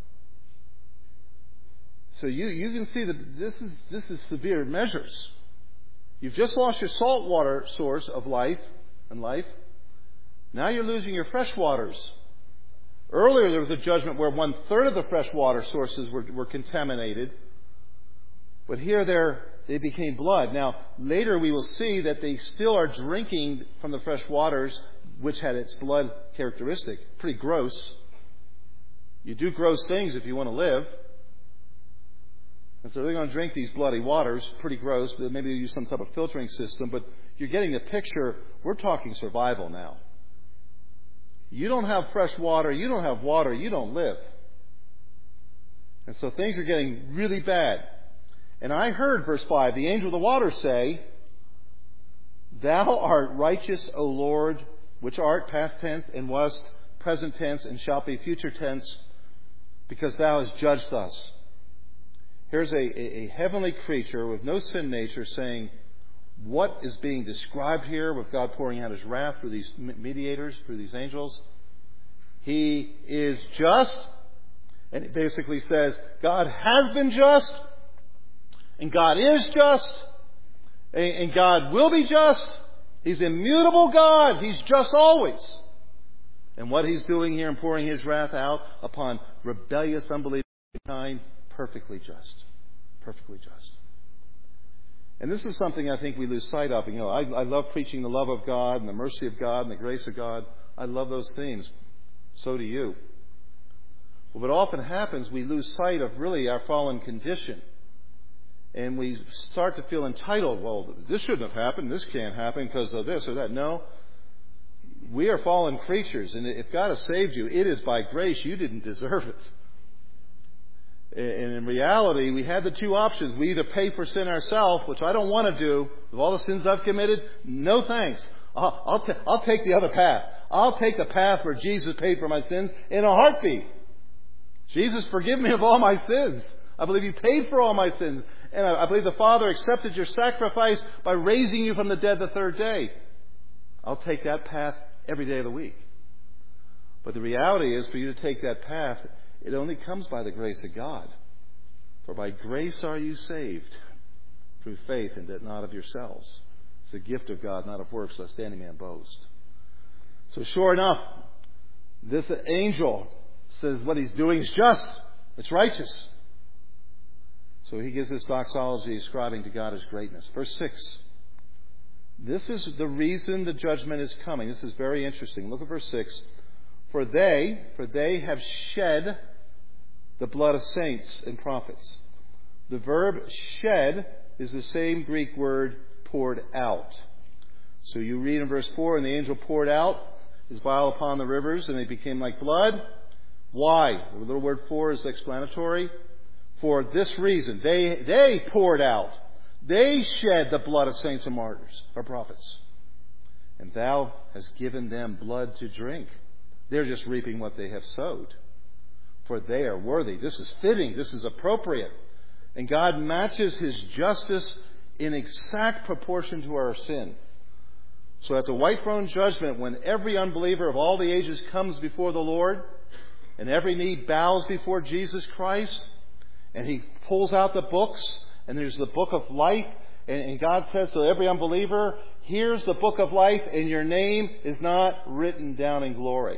So you, you can see that this is this is severe measures. You've just lost your salt water source of life and life. Now you're losing your fresh waters. Earlier there was a judgment where one third of the fresh water sources were, were contaminated. But here they're, they became blood. Now later we will see that they still are drinking from the fresh waters, which had its blood characteristic. Pretty gross. You do gross things if you want to live. And so they're going to drink these bloody waters. Pretty gross. Maybe they use some type of filtering system. But you're getting the picture. We're talking survival now. You don't have fresh water. You don't have water. You don't live. And so things are getting really bad. And I heard, verse five, the angel of the waters say, Thou art righteous, O Lord, which art past tense and wast present tense and shalt be future tense, because thou hast judged us. Here's a, a, a heavenly creature with no sin nature saying what is being described here with God pouring out his wrath through these mediators, through these angels. He is just. And it basically says God has been just. And God is just. And God will be just. He's immutable God. He's just always. And what he's doing here in pouring his wrath out upon rebellious, unbelieving mankind, perfectly just. Perfectly just. And this is something I think we lose sight of. You know, I, I love preaching the love of God and the mercy of God and the grace of God. I love those themes. So do you. Well, what often happens, we lose sight of really our fallen condition. And we start to feel entitled. Well, this shouldn't have happened. This can't happen because of this or that. No. We are fallen creatures. And if God has saved you, it is by grace. You didn't deserve it. And in reality, we had the two options. We either pay for sin ourselves, which I don't want to do. With all the sins I've committed, no thanks. I'll, I'll, t- I'll take the other path. I'll take the path where Jesus paid for my sins in a heartbeat. Jesus, forgive me of all my sins. I believe you paid for all my sins. And I, I believe the Father accepted your sacrifice by raising you from the dead the third day. I'll take that path every day of the week. But the reality is, for you to take that path, it only comes by the grace of God. For by grace are you saved, through faith, and that not of yourselves. It's a gift of God, not of works, lest any man boast. So sure enough, this angel says what he's doing is just. It's righteous. So he gives this doxology ascribing to God his greatness. Verse six. This is the reason the judgment is coming. This is very interesting. Look at verse six. For they, for they have shed the blood of saints and prophets. The verb shed is the same Greek word poured out. So you read in verse four, and the angel poured out his vial upon the rivers, and they became like blood. Why? The little word for is explanatory. For this reason, they they poured out. They shed the blood of saints and martyrs, or prophets. And thou hast given them blood to drink. They're just reaping what they have sowed. For they are worthy. This is fitting. This is appropriate. And God matches his justice in exact proportion to our sin. So at the white throne judgment, when every unbeliever of all the ages comes before the Lord, and every knee bows before Jesus Christ, and he pulls out the books, and there's the book of life, and, and God says to every unbeliever, here's the book of life, and your name is not written down in glory.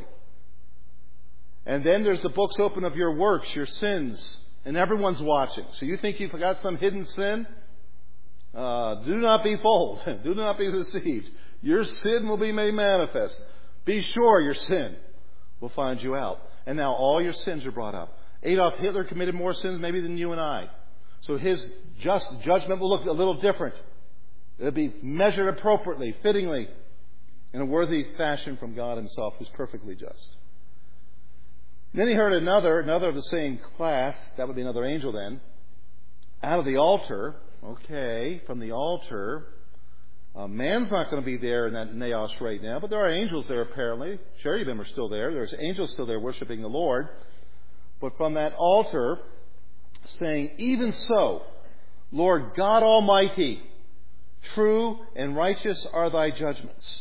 And then there's the books open of your works, your sins, and everyone's watching. So you think you've got some hidden sin? Uh, do not be fooled. Do not be deceived. Your sin will be made manifest. Be sure your sin will find you out. And now all your sins are brought up. Adolf Hitler committed more sins maybe than you and I. So his just judgment will look a little different. It'll be measured appropriately, fittingly, in a worthy fashion from God himself, who's perfectly just. And then he heard another, another of the same class, that would be another angel then, out of the altar, okay, from the altar. Uh, man's not going to be there in that naos right now, but there are angels there apparently. Cherubim are still there. There's angels still there worshiping the Lord. But from that altar, saying, even so, Lord God Almighty, true and righteous are thy judgments.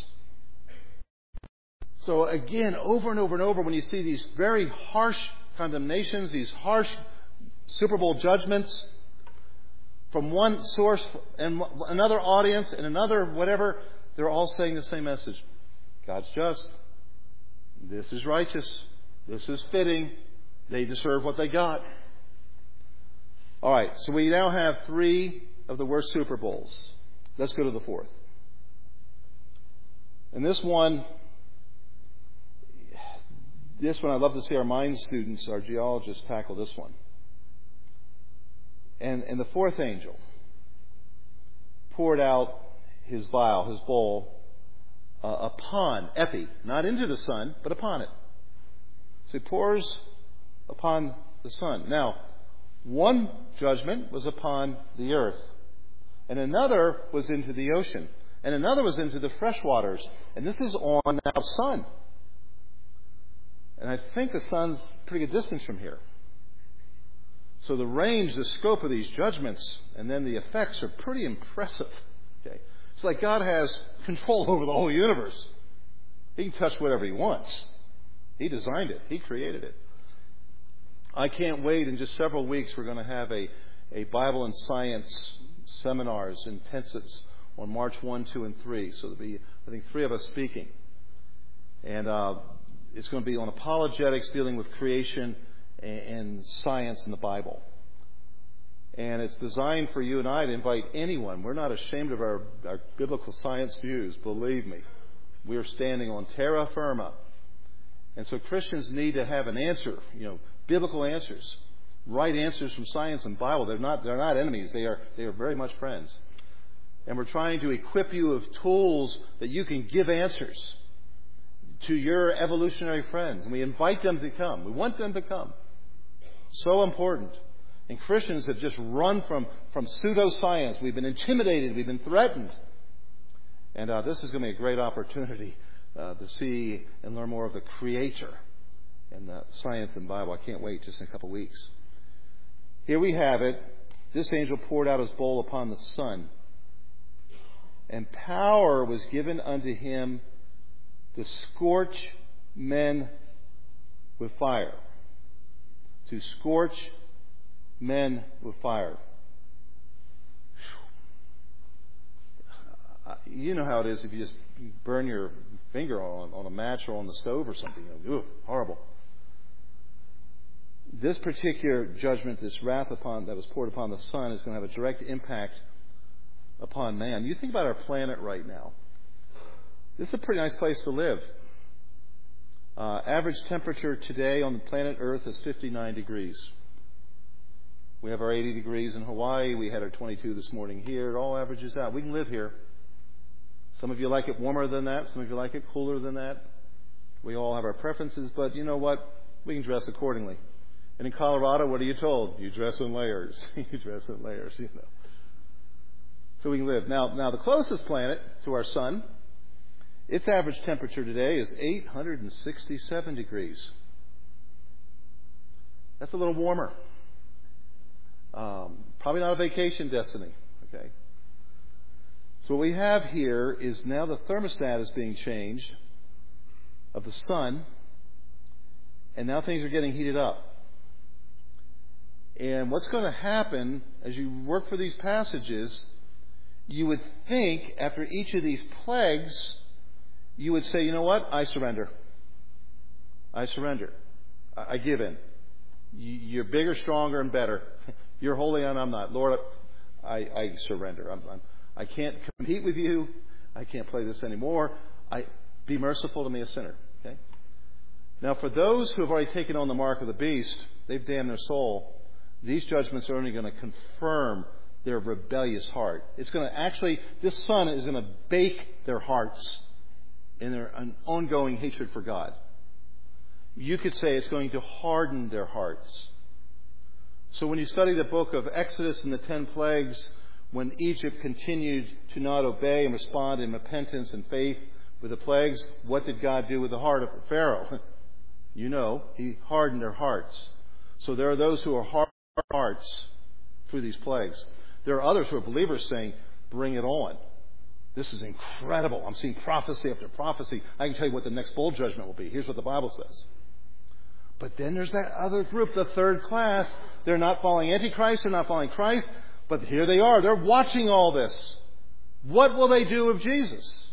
So again, over and over and over, when you see these very harsh condemnations, these harsh Super Bowl judgments from one source and another audience and another whatever, they're all saying the same message. God's just. This is righteous. This is fitting. They deserve what they got. All right, so we now have three of the worst Super Bowls. Let's go to the fourth. And this one, this one, I'd love to see our mine students, our geologists, tackle this one. And, and the fourth angel poured out his vial, his bowl, uh, upon, epi, not into the sun, but upon it. So he pours upon the sun. Now, one judgment was upon the earth, and another was into the ocean, and another was into the fresh waters, and this is on the sun. And I think the sun's a pretty good distance from here. So the range, the scope of these judgments, and then the effects are pretty impressive. Okay, it's like God has control over the whole universe. He can touch whatever he wants. He designed it. He created it. I can't wait. In just several weeks, we're going to have a, a Bible and science seminars, intensives on March first, second, and third. So there'll be, I think, three of us speaking. And uh, it's going to be on apologetics, dealing with creation and, and science in the Bible. And it's designed for you and I to invite anyone. We're not ashamed of our, our biblical science views, believe me. We are standing on terra firma. And so Christians need to have an answer, you know, biblical answers, right answers from science and Bible. They're not, they're not enemies. They are, they are very much friends. And we're trying to equip you with tools that you can give answers to your evolutionary friends. And we invite them to come. We want them to come. So important. And Christians have just run from, from pseudoscience. We've been intimidated. We've been threatened. And uh, this is going to be a great opportunity uh, to see and learn more of the Creator and the science and Bible. I can't wait, just in a couple of weeks. Here we have it. This angel poured out his bowl upon the sun, and power was given unto him to scorch men with fire. To scorch men with fire. uh, you know how it is if you just burn your finger on, on a match or on the stove or something. You know, ooh, horrible. This particular judgment, this wrath upon that was poured upon the Son, is going to have a direct impact upon man. You think about our planet right now. This is a pretty nice place to live. Uh, average temperature today on the planet Earth is fifty-nine degrees. We have our eighty degrees in Hawaii. We had our twenty-two this morning here. It all averages out. We can live here. Some of you like it warmer than that. Some of you like it cooler than that. We all have our preferences, but you know what? We can dress accordingly. And in Colorado, what are you told? You dress in layers. You dress in layers, you know. So we can live. Now, now the closest planet to our sun, its average temperature today is eight hundred sixty-seven degrees. That's a little warmer. Um, probably not a vacation destiny. Okay. So what we have here is now the thermostat is being changed of the sun, and now things are getting heated up. And what's going to happen as you work for these passages, you would think after each of these plagues, you would say, you know what? I surrender. I surrender. I, I give in. You're bigger, stronger, and better. You're holy and I'm not. Lord, I, I surrender. I'm, I'm, I can't compete with you. I can't play this anymore. I, be merciful to me, a sinner. Okay? Now, for those who have already taken on the mark of the beast, they've damned their soul. These judgments are only going to confirm their rebellious heart. It's going to actually, this sun is going to bake their hearts in their an ongoing hatred for God. You could say it's going to harden their hearts. So when you study the book of Exodus and the ten plagues, when Egypt continued to not obey and respond in repentance and faith with the plagues, what did God do with the heart of Pharaoh? You know, he hardened their hearts. So there are those who are hard hearts through these plagues. There are others who are believers saying, bring it on. This is incredible. I'm seeing prophecy after prophecy. I can tell you what the next bowl judgment will be. Here's what the Bible says. But then there's that other group, the third class. They're not following Antichrist. They're not following Christ. But here they are. They're watching all this. What will they do of Jesus?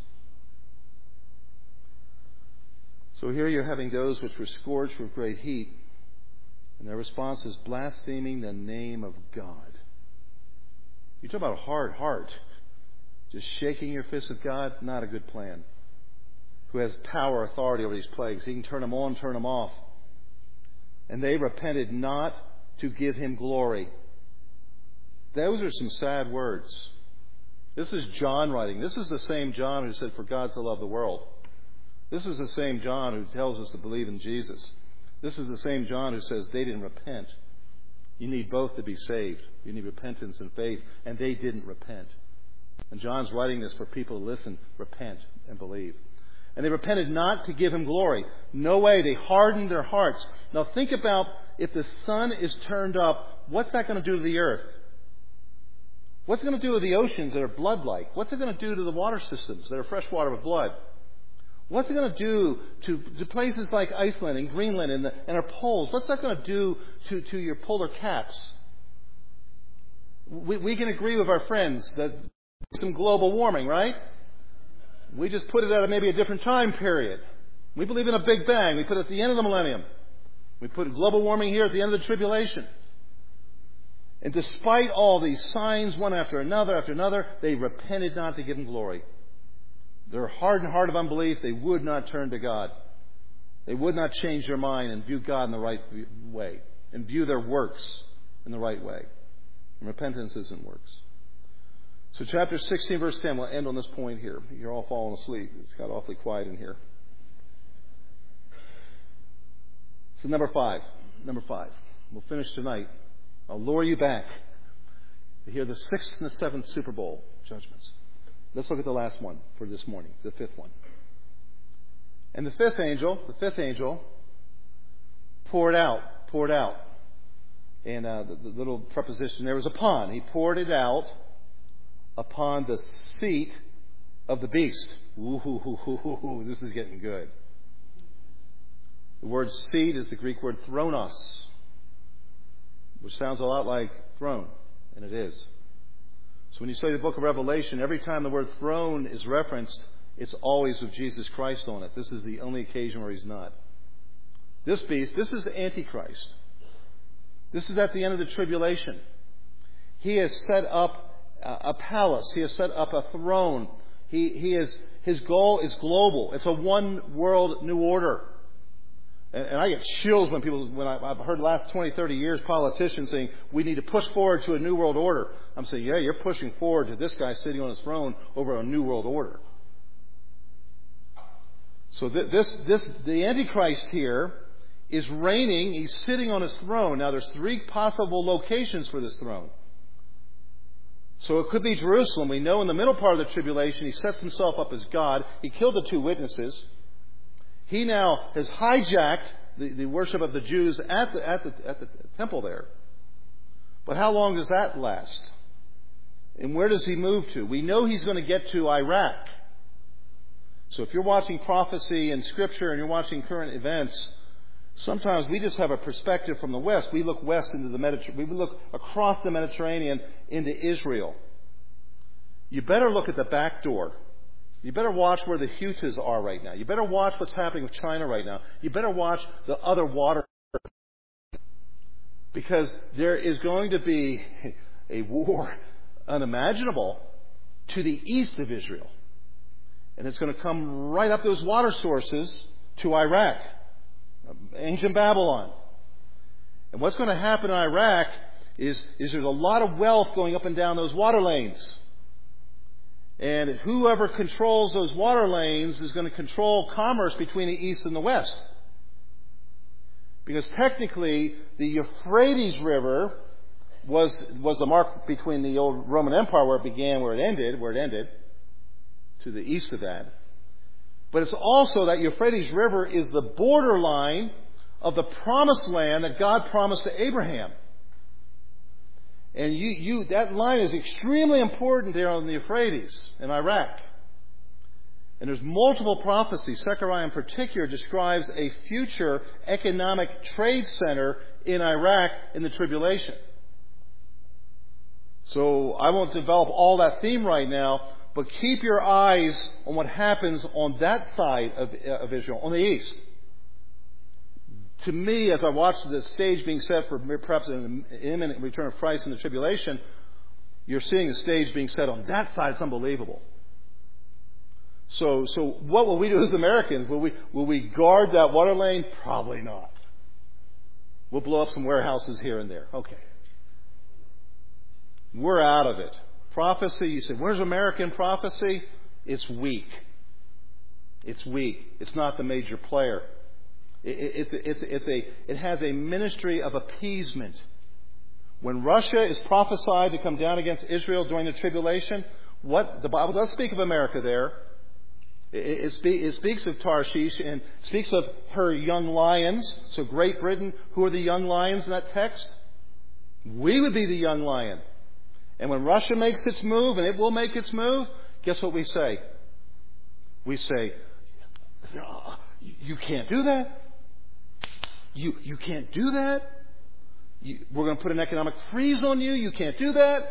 So here you're having those which were scorched with great heat. And their response is blaspheming the name of God. You talk about a hard heart. Just shaking your fist at God, not a good plan. Who has power, authority over these plagues. He can turn them on, turn them off. And they repented not to give him glory. Those are some sad words. This is John writing. This is the same John who said, for God so loved the world. This is the same John who tells us to believe in Jesus. This is the same John who says they didn't repent. You need both to be saved. You need repentance and faith. And they didn't repent. And John's writing this for people to listen, repent, and believe. And they repented not to give him glory. No way. They hardened their hearts. Now think about if the sun is turned up, what's that going to do to the earth? What's it going to do to the oceans that are blood-like? What's it going to do to the water systems that are fresh water with blood? What's it going to do to, to places like Iceland and Greenland and, the, and our poles? What's that going to do to, to your polar caps? We, we can agree with our friends that some global warming, right? We just put it at maybe a different time period. We believe in a Big Bang. We put it at the end of the millennium. We put global warming here at the end of the tribulation. And despite all these signs, one after another after another, they repented not to give him glory. Their hardened heart of unbelief, they would not turn to God. They would not change their mind and view God in the right way. And view their works in the right way. And repentance isn't works. So chapter sixteen, verse ten, we'll end on this point here. You're all falling asleep. It's got awfully quiet in here. So number five. Number five. We'll finish tonight. I'll lure you back to hear the sixth and the seventh Super Bowl judgments. Let's look at the last one for this morning, the fifth one. And the fifth angel, the fifth angel, poured out, poured out. And uh, the, the little preposition there was upon. He poured it out upon the seat of the beast. Ooh, hoo, hoo, hoo, hoo, hoo. This is getting good. The word seat is the Greek word thronos, which sounds a lot like throne, and it is. So when you study the book of Revelation, every time the word throne is referenced, it's always with Jesus Christ on it. This is the only occasion where he's not. This beast, this is Antichrist. This is at the end of the tribulation. He has set up a palace. He has set up a throne. He, he is, his goal is global. It's a one world new order. And, and I get chills when people, when I, I've heard the last twenty, thirty years politicians saying we need to push forward to a new world order. I'm saying, yeah, you're pushing forward to this guy sitting on his throne over a new world order. So th- this, this, the Antichrist here is reigning. He's sitting on his throne. Now there's three possible locations for this throne. So it could be Jerusalem. We know in the middle part of the tribulation, he sets himself up as God. He killed the two witnesses. He now has hijacked the, the worship of the Jews at the, at the, at the temple there. But how long does that last? And where does he move to? We know he's going to get to Iraq. So if you're watching prophecy and Scripture and you're watching current events, sometimes we just have a perspective from the West. We look west into the Mediterranean. We look across the Mediterranean into Israel. You better look at the back door. You better watch where the Houthis are right now. You better watch what's happening with China right now. You better watch the other water. Because there is going to be a war unimaginable to the east of Israel. And it's going to come right up those water sources to Iraq. Ancient Babylon. And what's going to happen in Iraq is, is there's a lot of wealth going up and down those water lanes. And whoever controls those water lanes is going to control commerce between the East and the West. Because technically, the Euphrates River was, was the mark between the old Roman Empire, where it began, where it ended, where it ended, to the east of that. But it's also that Euphrates River is the borderline of the promised land that God promised to Abraham. And you, you, that line is extremely important there on the Euphrates in Iraq. And there's multiple prophecies. Zechariah in particular describes a future economic trade center in Iraq in the tribulation. So I won't develop all that theme right now, but keep your eyes on what happens on that side of, of Israel, on the east. To me, as I watch the stage being set for perhaps an imminent return of Christ in the tribulation, you're seeing the stage being set on that side. It's unbelievable. So, so what will we do as Americans? Will we, will we guard that water lane? Probably not. We'll blow up some warehouses here and there. Okay. We're out of it. Prophecy, you say, where's American prophecy? It's weak. It's weak. It's not the major player. It's, it's, it's a, it has a ministry of appeasement. When Russia is prophesied to come down against Israel during the tribulation, what the Bible does speak of America there. It, it, it speaks of Tarshish and speaks of her young lions. So Great Britain, who are the young lions in that text? We would be the young lion. And when Russia makes its move, and it will make its move, guess what we say? We say, no, you can't do that. You you can't do that. You, we're going to put an economic freeze on you. You can't do that.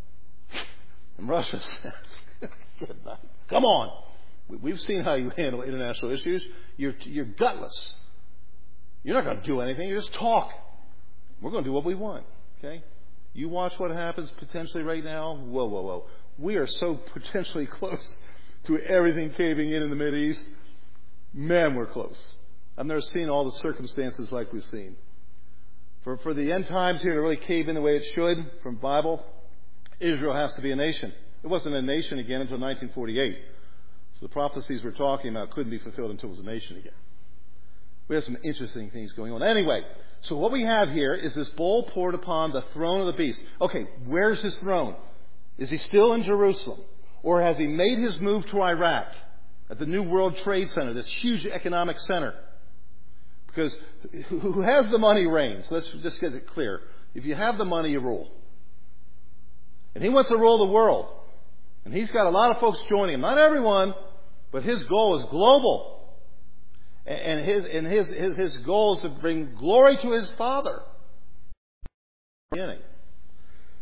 And Russia says, good night. Come on. We've seen how you handle international issues. You're, you're gutless. You're not going to do anything. You just talk. We're going to do what we want. Okay? You watch what happens potentially right now. Whoa, whoa, whoa. We are so potentially close to everything caving in in the Mideast. Man, we're close. I've never seen all the circumstances like we've seen. For, for the end times here to really cave in the way it should from Bible, Israel has to be a nation. It wasn't a nation again until nineteen forty-eight. So the prophecies we're talking about couldn't be fulfilled until it was a nation again. We have some interesting things going on. Anyway, so what we have here is this bowl poured upon the throne of the beast. Okay, where's his throne? Is he still in Jerusalem? Or has he made his move to Iraq at the New World Trade Center, this huge economic center? Because who has the money reigns. Let's just get it clear. If you have the money, you rule. And he wants to rule the world. And he's got a lot of folks joining him. Not everyone, but his goal is global. And his and his his, his goal is to bring glory to his Father.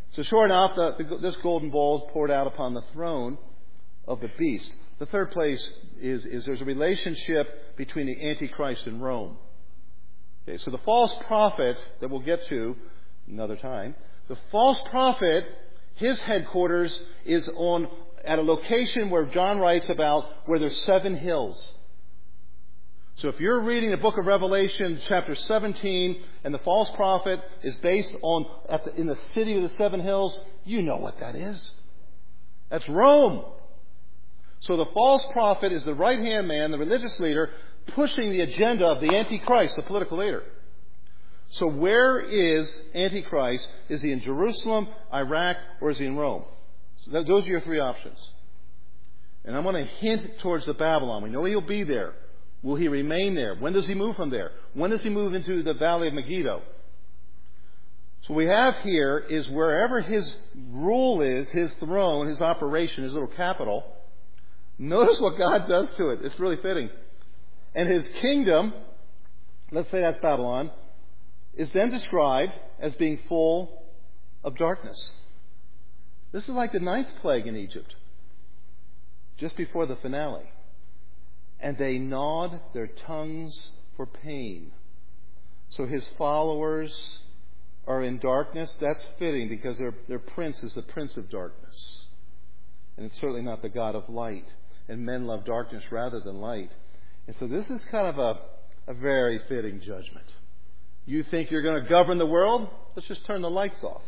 So sure enough, the, the, this golden bowl is poured out upon the throne of the beast. The third place is, is there's a relationship between the Antichrist and Rome. Okay, so the false prophet that we'll get to another time, the false prophet, his headquarters is on at a location where John writes about where there's seven hills. So if you're reading the book of Revelation, chapter seventeen, and the false prophet is based on at the, in the city of the seven hills, you know what that is. That's Rome. So the false prophet is the right-hand man, the religious leader, pushing the agenda of the Antichrist, the political leader. So where is Antichrist? Is he in Jerusalem, Iraq, or is he in Rome? So that, those are your three options. And I'm going to hint towards the Babylon. We know he'll be there. Will he remain there? When does he move from there? When does he move into the valley of Megiddo? So what we have here is wherever his rule is, his throne, his operation, his little capital, notice what God does to it. It's really fitting. And his kingdom, let's say that's Babylon, is then described as being full of darkness. This is like the ninth plague in Egypt, just before the finale. And they gnawed their tongues for pain. So his followers are in darkness. That's fitting because their, their prince is the prince of darkness. And it's certainly not the God of light. And men love darkness rather than light. And so this is kind of a, a very fitting judgment. You think you're going to govern the world? Let's just turn the lights off.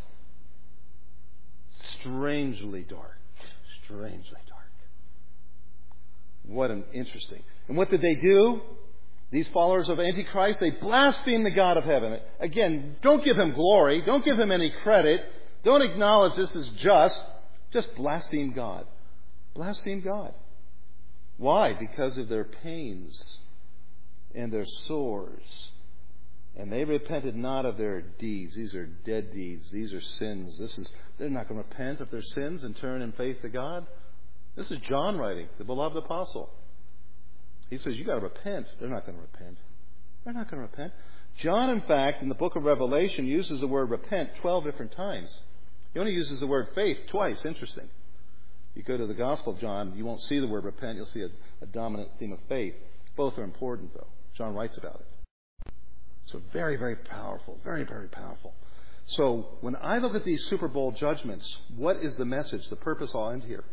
Strangely dark. Strangely dark. What an interesting. And what did they do? These followers of Antichrist, they blaspheme the God of heaven. Again, don't give him glory. Don't give him any credit. Don't acknowledge this is just. Just blaspheme God. Blaspheme God. Why? Because of their pains and their sores. And they repented not of their deeds. These are dead deeds. These are sins. This is they're not going to repent of their sins and turn in faith to God. This is John writing, the beloved apostle. He says, you got to repent. They're not going to repent. They're not going to repent. John, in fact, in the book of Revelation, uses the word repent twelve different times. He only uses the word faith twice. Interesting. You go to the Gospel of John, you won't see the word repent. You'll see a, a dominant theme of faith. Both are important, though. John writes about it. So very, very powerful. Very, very powerful. So when I look at these Super Bowl judgments, what is the message, the purpose? I'll end here.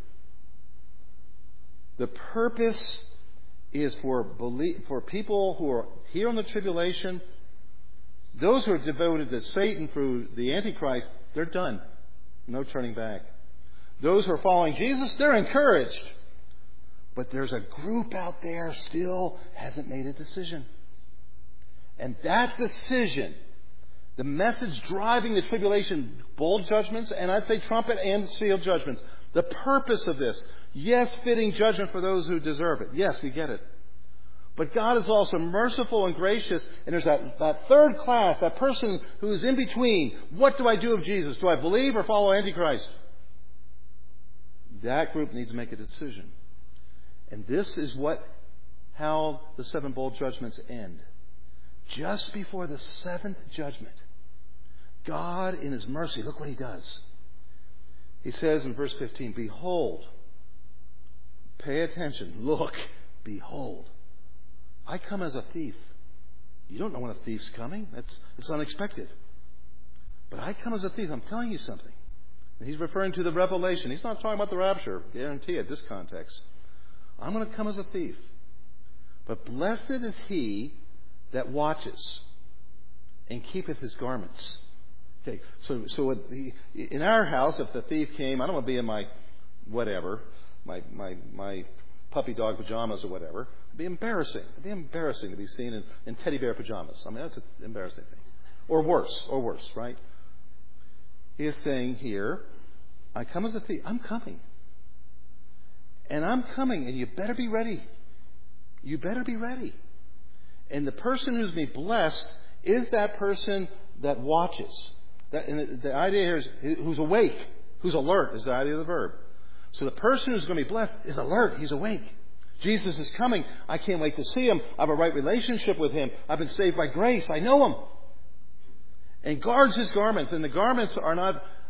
The purpose is for belie- for people who are here in the tribulation, those who are devoted to Satan through the Antichrist, they're done. No turning back. Those who are following Jesus, they're encouraged. But there's a group out there still hasn't made a decision. And that decision, the message driving the tribulation bowl judgments, and I'd say trumpet and seal judgments, the purpose of this, yes, fitting judgment for those who deserve it. Yes, we get it. But God is also merciful and gracious, and there's that, that third class, that person who is in between. What do I do of Jesus? Do I believe or follow Antichrist? That group needs to make a decision. And this is what, how the seven bowl judgments end. Just before the seventh judgment, God in His mercy, look what He does. He says in verse fifteen, behold, pay attention, look, behold, I come as a thief. You don't know when a thief's coming. That's, it's unexpected. But I come as a thief. I'm telling you something. And He's referring to the revelation. He's not talking about the rapture. Guarantee it, this context. I'm going to come as a thief. But blessed is he that watches and keepeth his garments. Okay, so so in our house, if the thief came, I don't want to be in my whatever, my my my puppy dog pajamas or whatever. It'd be embarrassing. It'd be embarrassing to be seen in, in teddy bear pajamas. I mean, that's an embarrassing thing. Or worse, or worse, right? He is saying here, I come as a thief. I'm coming. And I'm coming, and you better be ready. You better be ready. And the person who's going to be blessed is that person that watches. That, and the, the idea here is who's awake, who's alert is the idea of the verb. So the person who's going to be blessed is alert. He's awake. Jesus is coming. I can't wait to see Him. I have a right relationship with Him. I've been saved by grace. I know Him. And guards His garments. And the garments are not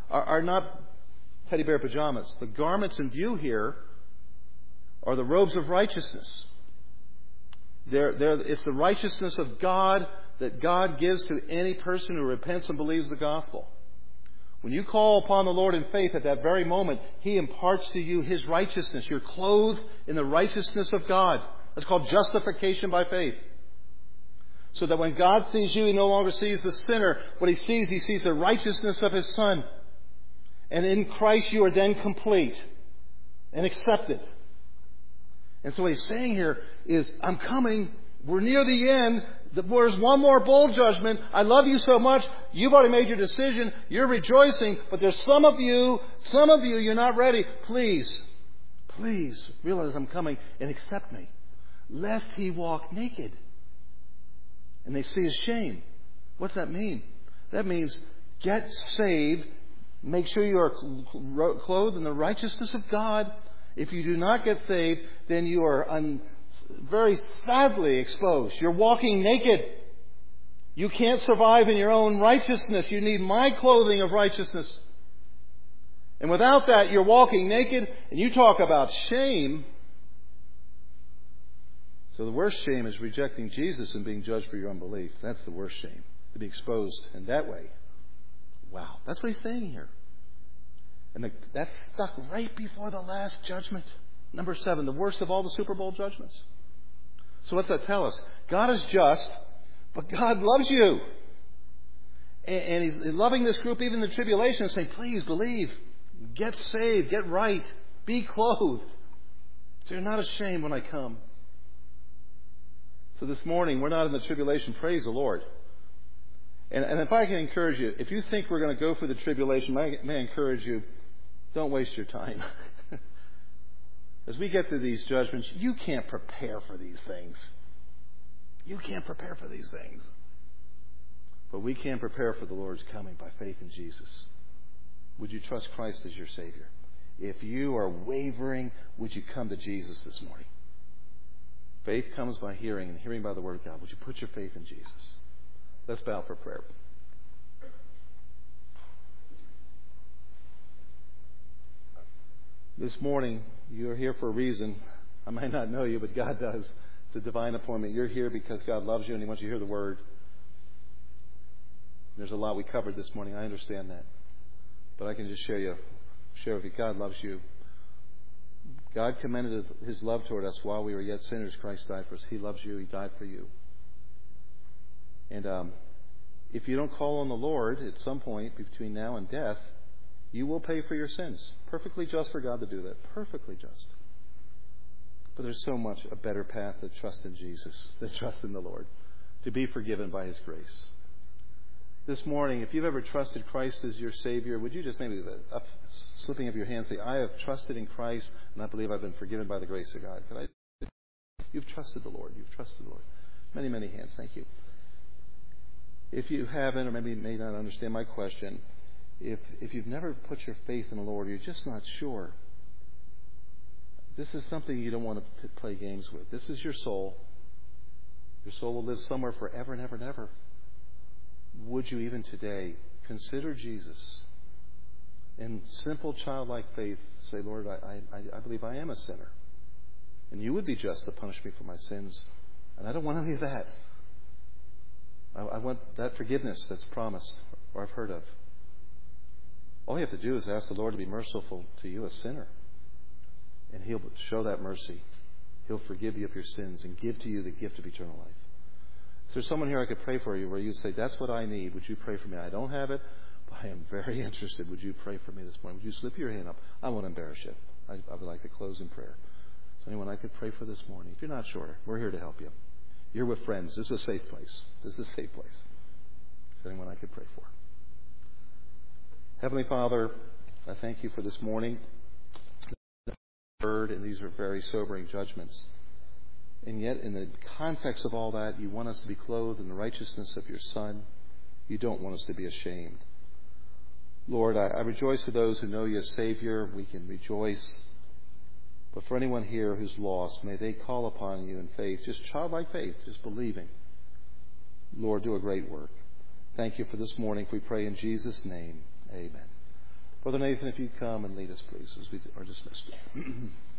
are, are not teddy bear pajamas. The garments in view here are the robes of righteousness. They're, they're, it's the righteousness of God that God gives to any person who repents and believes the gospel. When you call upon the Lord in faith at that very moment, He imparts to you His righteousness. You're clothed in the righteousness of God. That's called justification by faith. So that when God sees you, He no longer sees the sinner. What He sees, He sees the righteousness of His Son. And in Christ you are then complete and accepted. And so what He's saying here is, I'm coming. We're near the end. There's one more bowl judgment. I love you so much. You've already made your decision. You're rejoicing. But there's some of you, some of you, you're not ready. Please, please realize I'm coming and accept me. Lest he walk naked. And they see his shame. What's that mean? That means get saved. Make sure you are clothed in the righteousness of God. If you do not get saved, then you are un- very sadly exposed. You're walking naked. You can't survive in your own righteousness. You need my clothing of righteousness. And without that, you're walking naked. And you talk about shame. So the worst shame is rejecting Jesus and being judged for your unbelief. That's the worst shame. To be exposed in that way. Wow. That's what he's saying here. And the, that's stuck right before the last judgment. Number seven, the worst of all the Super Bowl judgments. So what's that tell us? God is just, but God loves you. And, and He's loving this group even in the tribulation and saying, please believe. Get saved. Get right. Be clothed. So you're not ashamed when I come. So this morning, we're not in the tribulation. Praise the Lord. And, and if I can encourage you, if you think we're going to go through the tribulation, may, may I encourage you, don't waste your time. As we get to these judgments, you can't prepare for these things. You can't prepare for these things. But we can prepare for the Lord's coming by faith in Jesus. Would you trust Christ as your Savior? If you are wavering, would you come to Jesus this morning? Faith comes by hearing, and hearing by the Word of God. Would you put your faith in Jesus? Let's bow for prayer. This morning, you're here for a reason. I might not know you, but God does. It's a divine appointment. You're here because God loves you and He wants you to hear the Word. There's a lot we covered this morning. I understand that. But I can just share you, share with you, God loves you. God commended His love toward us while we were yet sinners. Christ died for us. He loves you. He died for you. And um, if you don't call on the Lord at some point between now and death, you will pay for your sins. Perfectly just for God to do that. Perfectly just. But there's so much a better path to trust in Jesus, to trust in the Lord, to be forgiven by His grace. This morning, if you've ever trusted Christ as your Savior, would you just maybe, up, slipping of your hand, say, I have trusted in Christ, and I believe I've been forgiven by the grace of God. Could I? You've trusted the Lord. You've trusted the Lord. Many, many hands. Thank you. If you haven't, or maybe you may not understand my question, if if you've never put your faith in the Lord, you're just not sure. This is something you don't want to play games with. This is your soul. Your soul will live somewhere forever and ever and ever. Would you even today consider Jesus? In simple childlike faith, say, Lord, I, I, I believe I am a sinner. And you would be just to punish me for my sins. And I don't want any of that. I, I want that forgiveness that's promised or I've heard of. All you have to do is ask the Lord to be merciful to you, a sinner. And He'll show that mercy. He'll forgive you of your sins and give to you the gift of eternal life. Is there someone here I could pray for you where you say, that's what I need. Would you pray for me? I don't have it, but I am very interested. Would you pray for me this morning? Would you slip your hand up? I won't embarrass you. I, I would like to close in prayer. Is there anyone I could pray for this morning? If you're not sure, we're here to help you. You're with friends. This is a safe place. This is a safe place. Is there anyone I could pray for? Heavenly Father, I thank you for this morning. Word, and these are very sobering judgments. And yet, in the context of all that, you want us to be clothed in the righteousness of your Son. You don't want us to be ashamed. Lord, I, I rejoice for those who know you as Savior. We can rejoice. But for anyone here who's lost, may they call upon you in faith, just childlike faith, just believing. Lord, do a great work. Thank you for this morning. We pray in Jesus' name. Amen. Brother Nathan, if you come and lead us, please, as we are dismissed.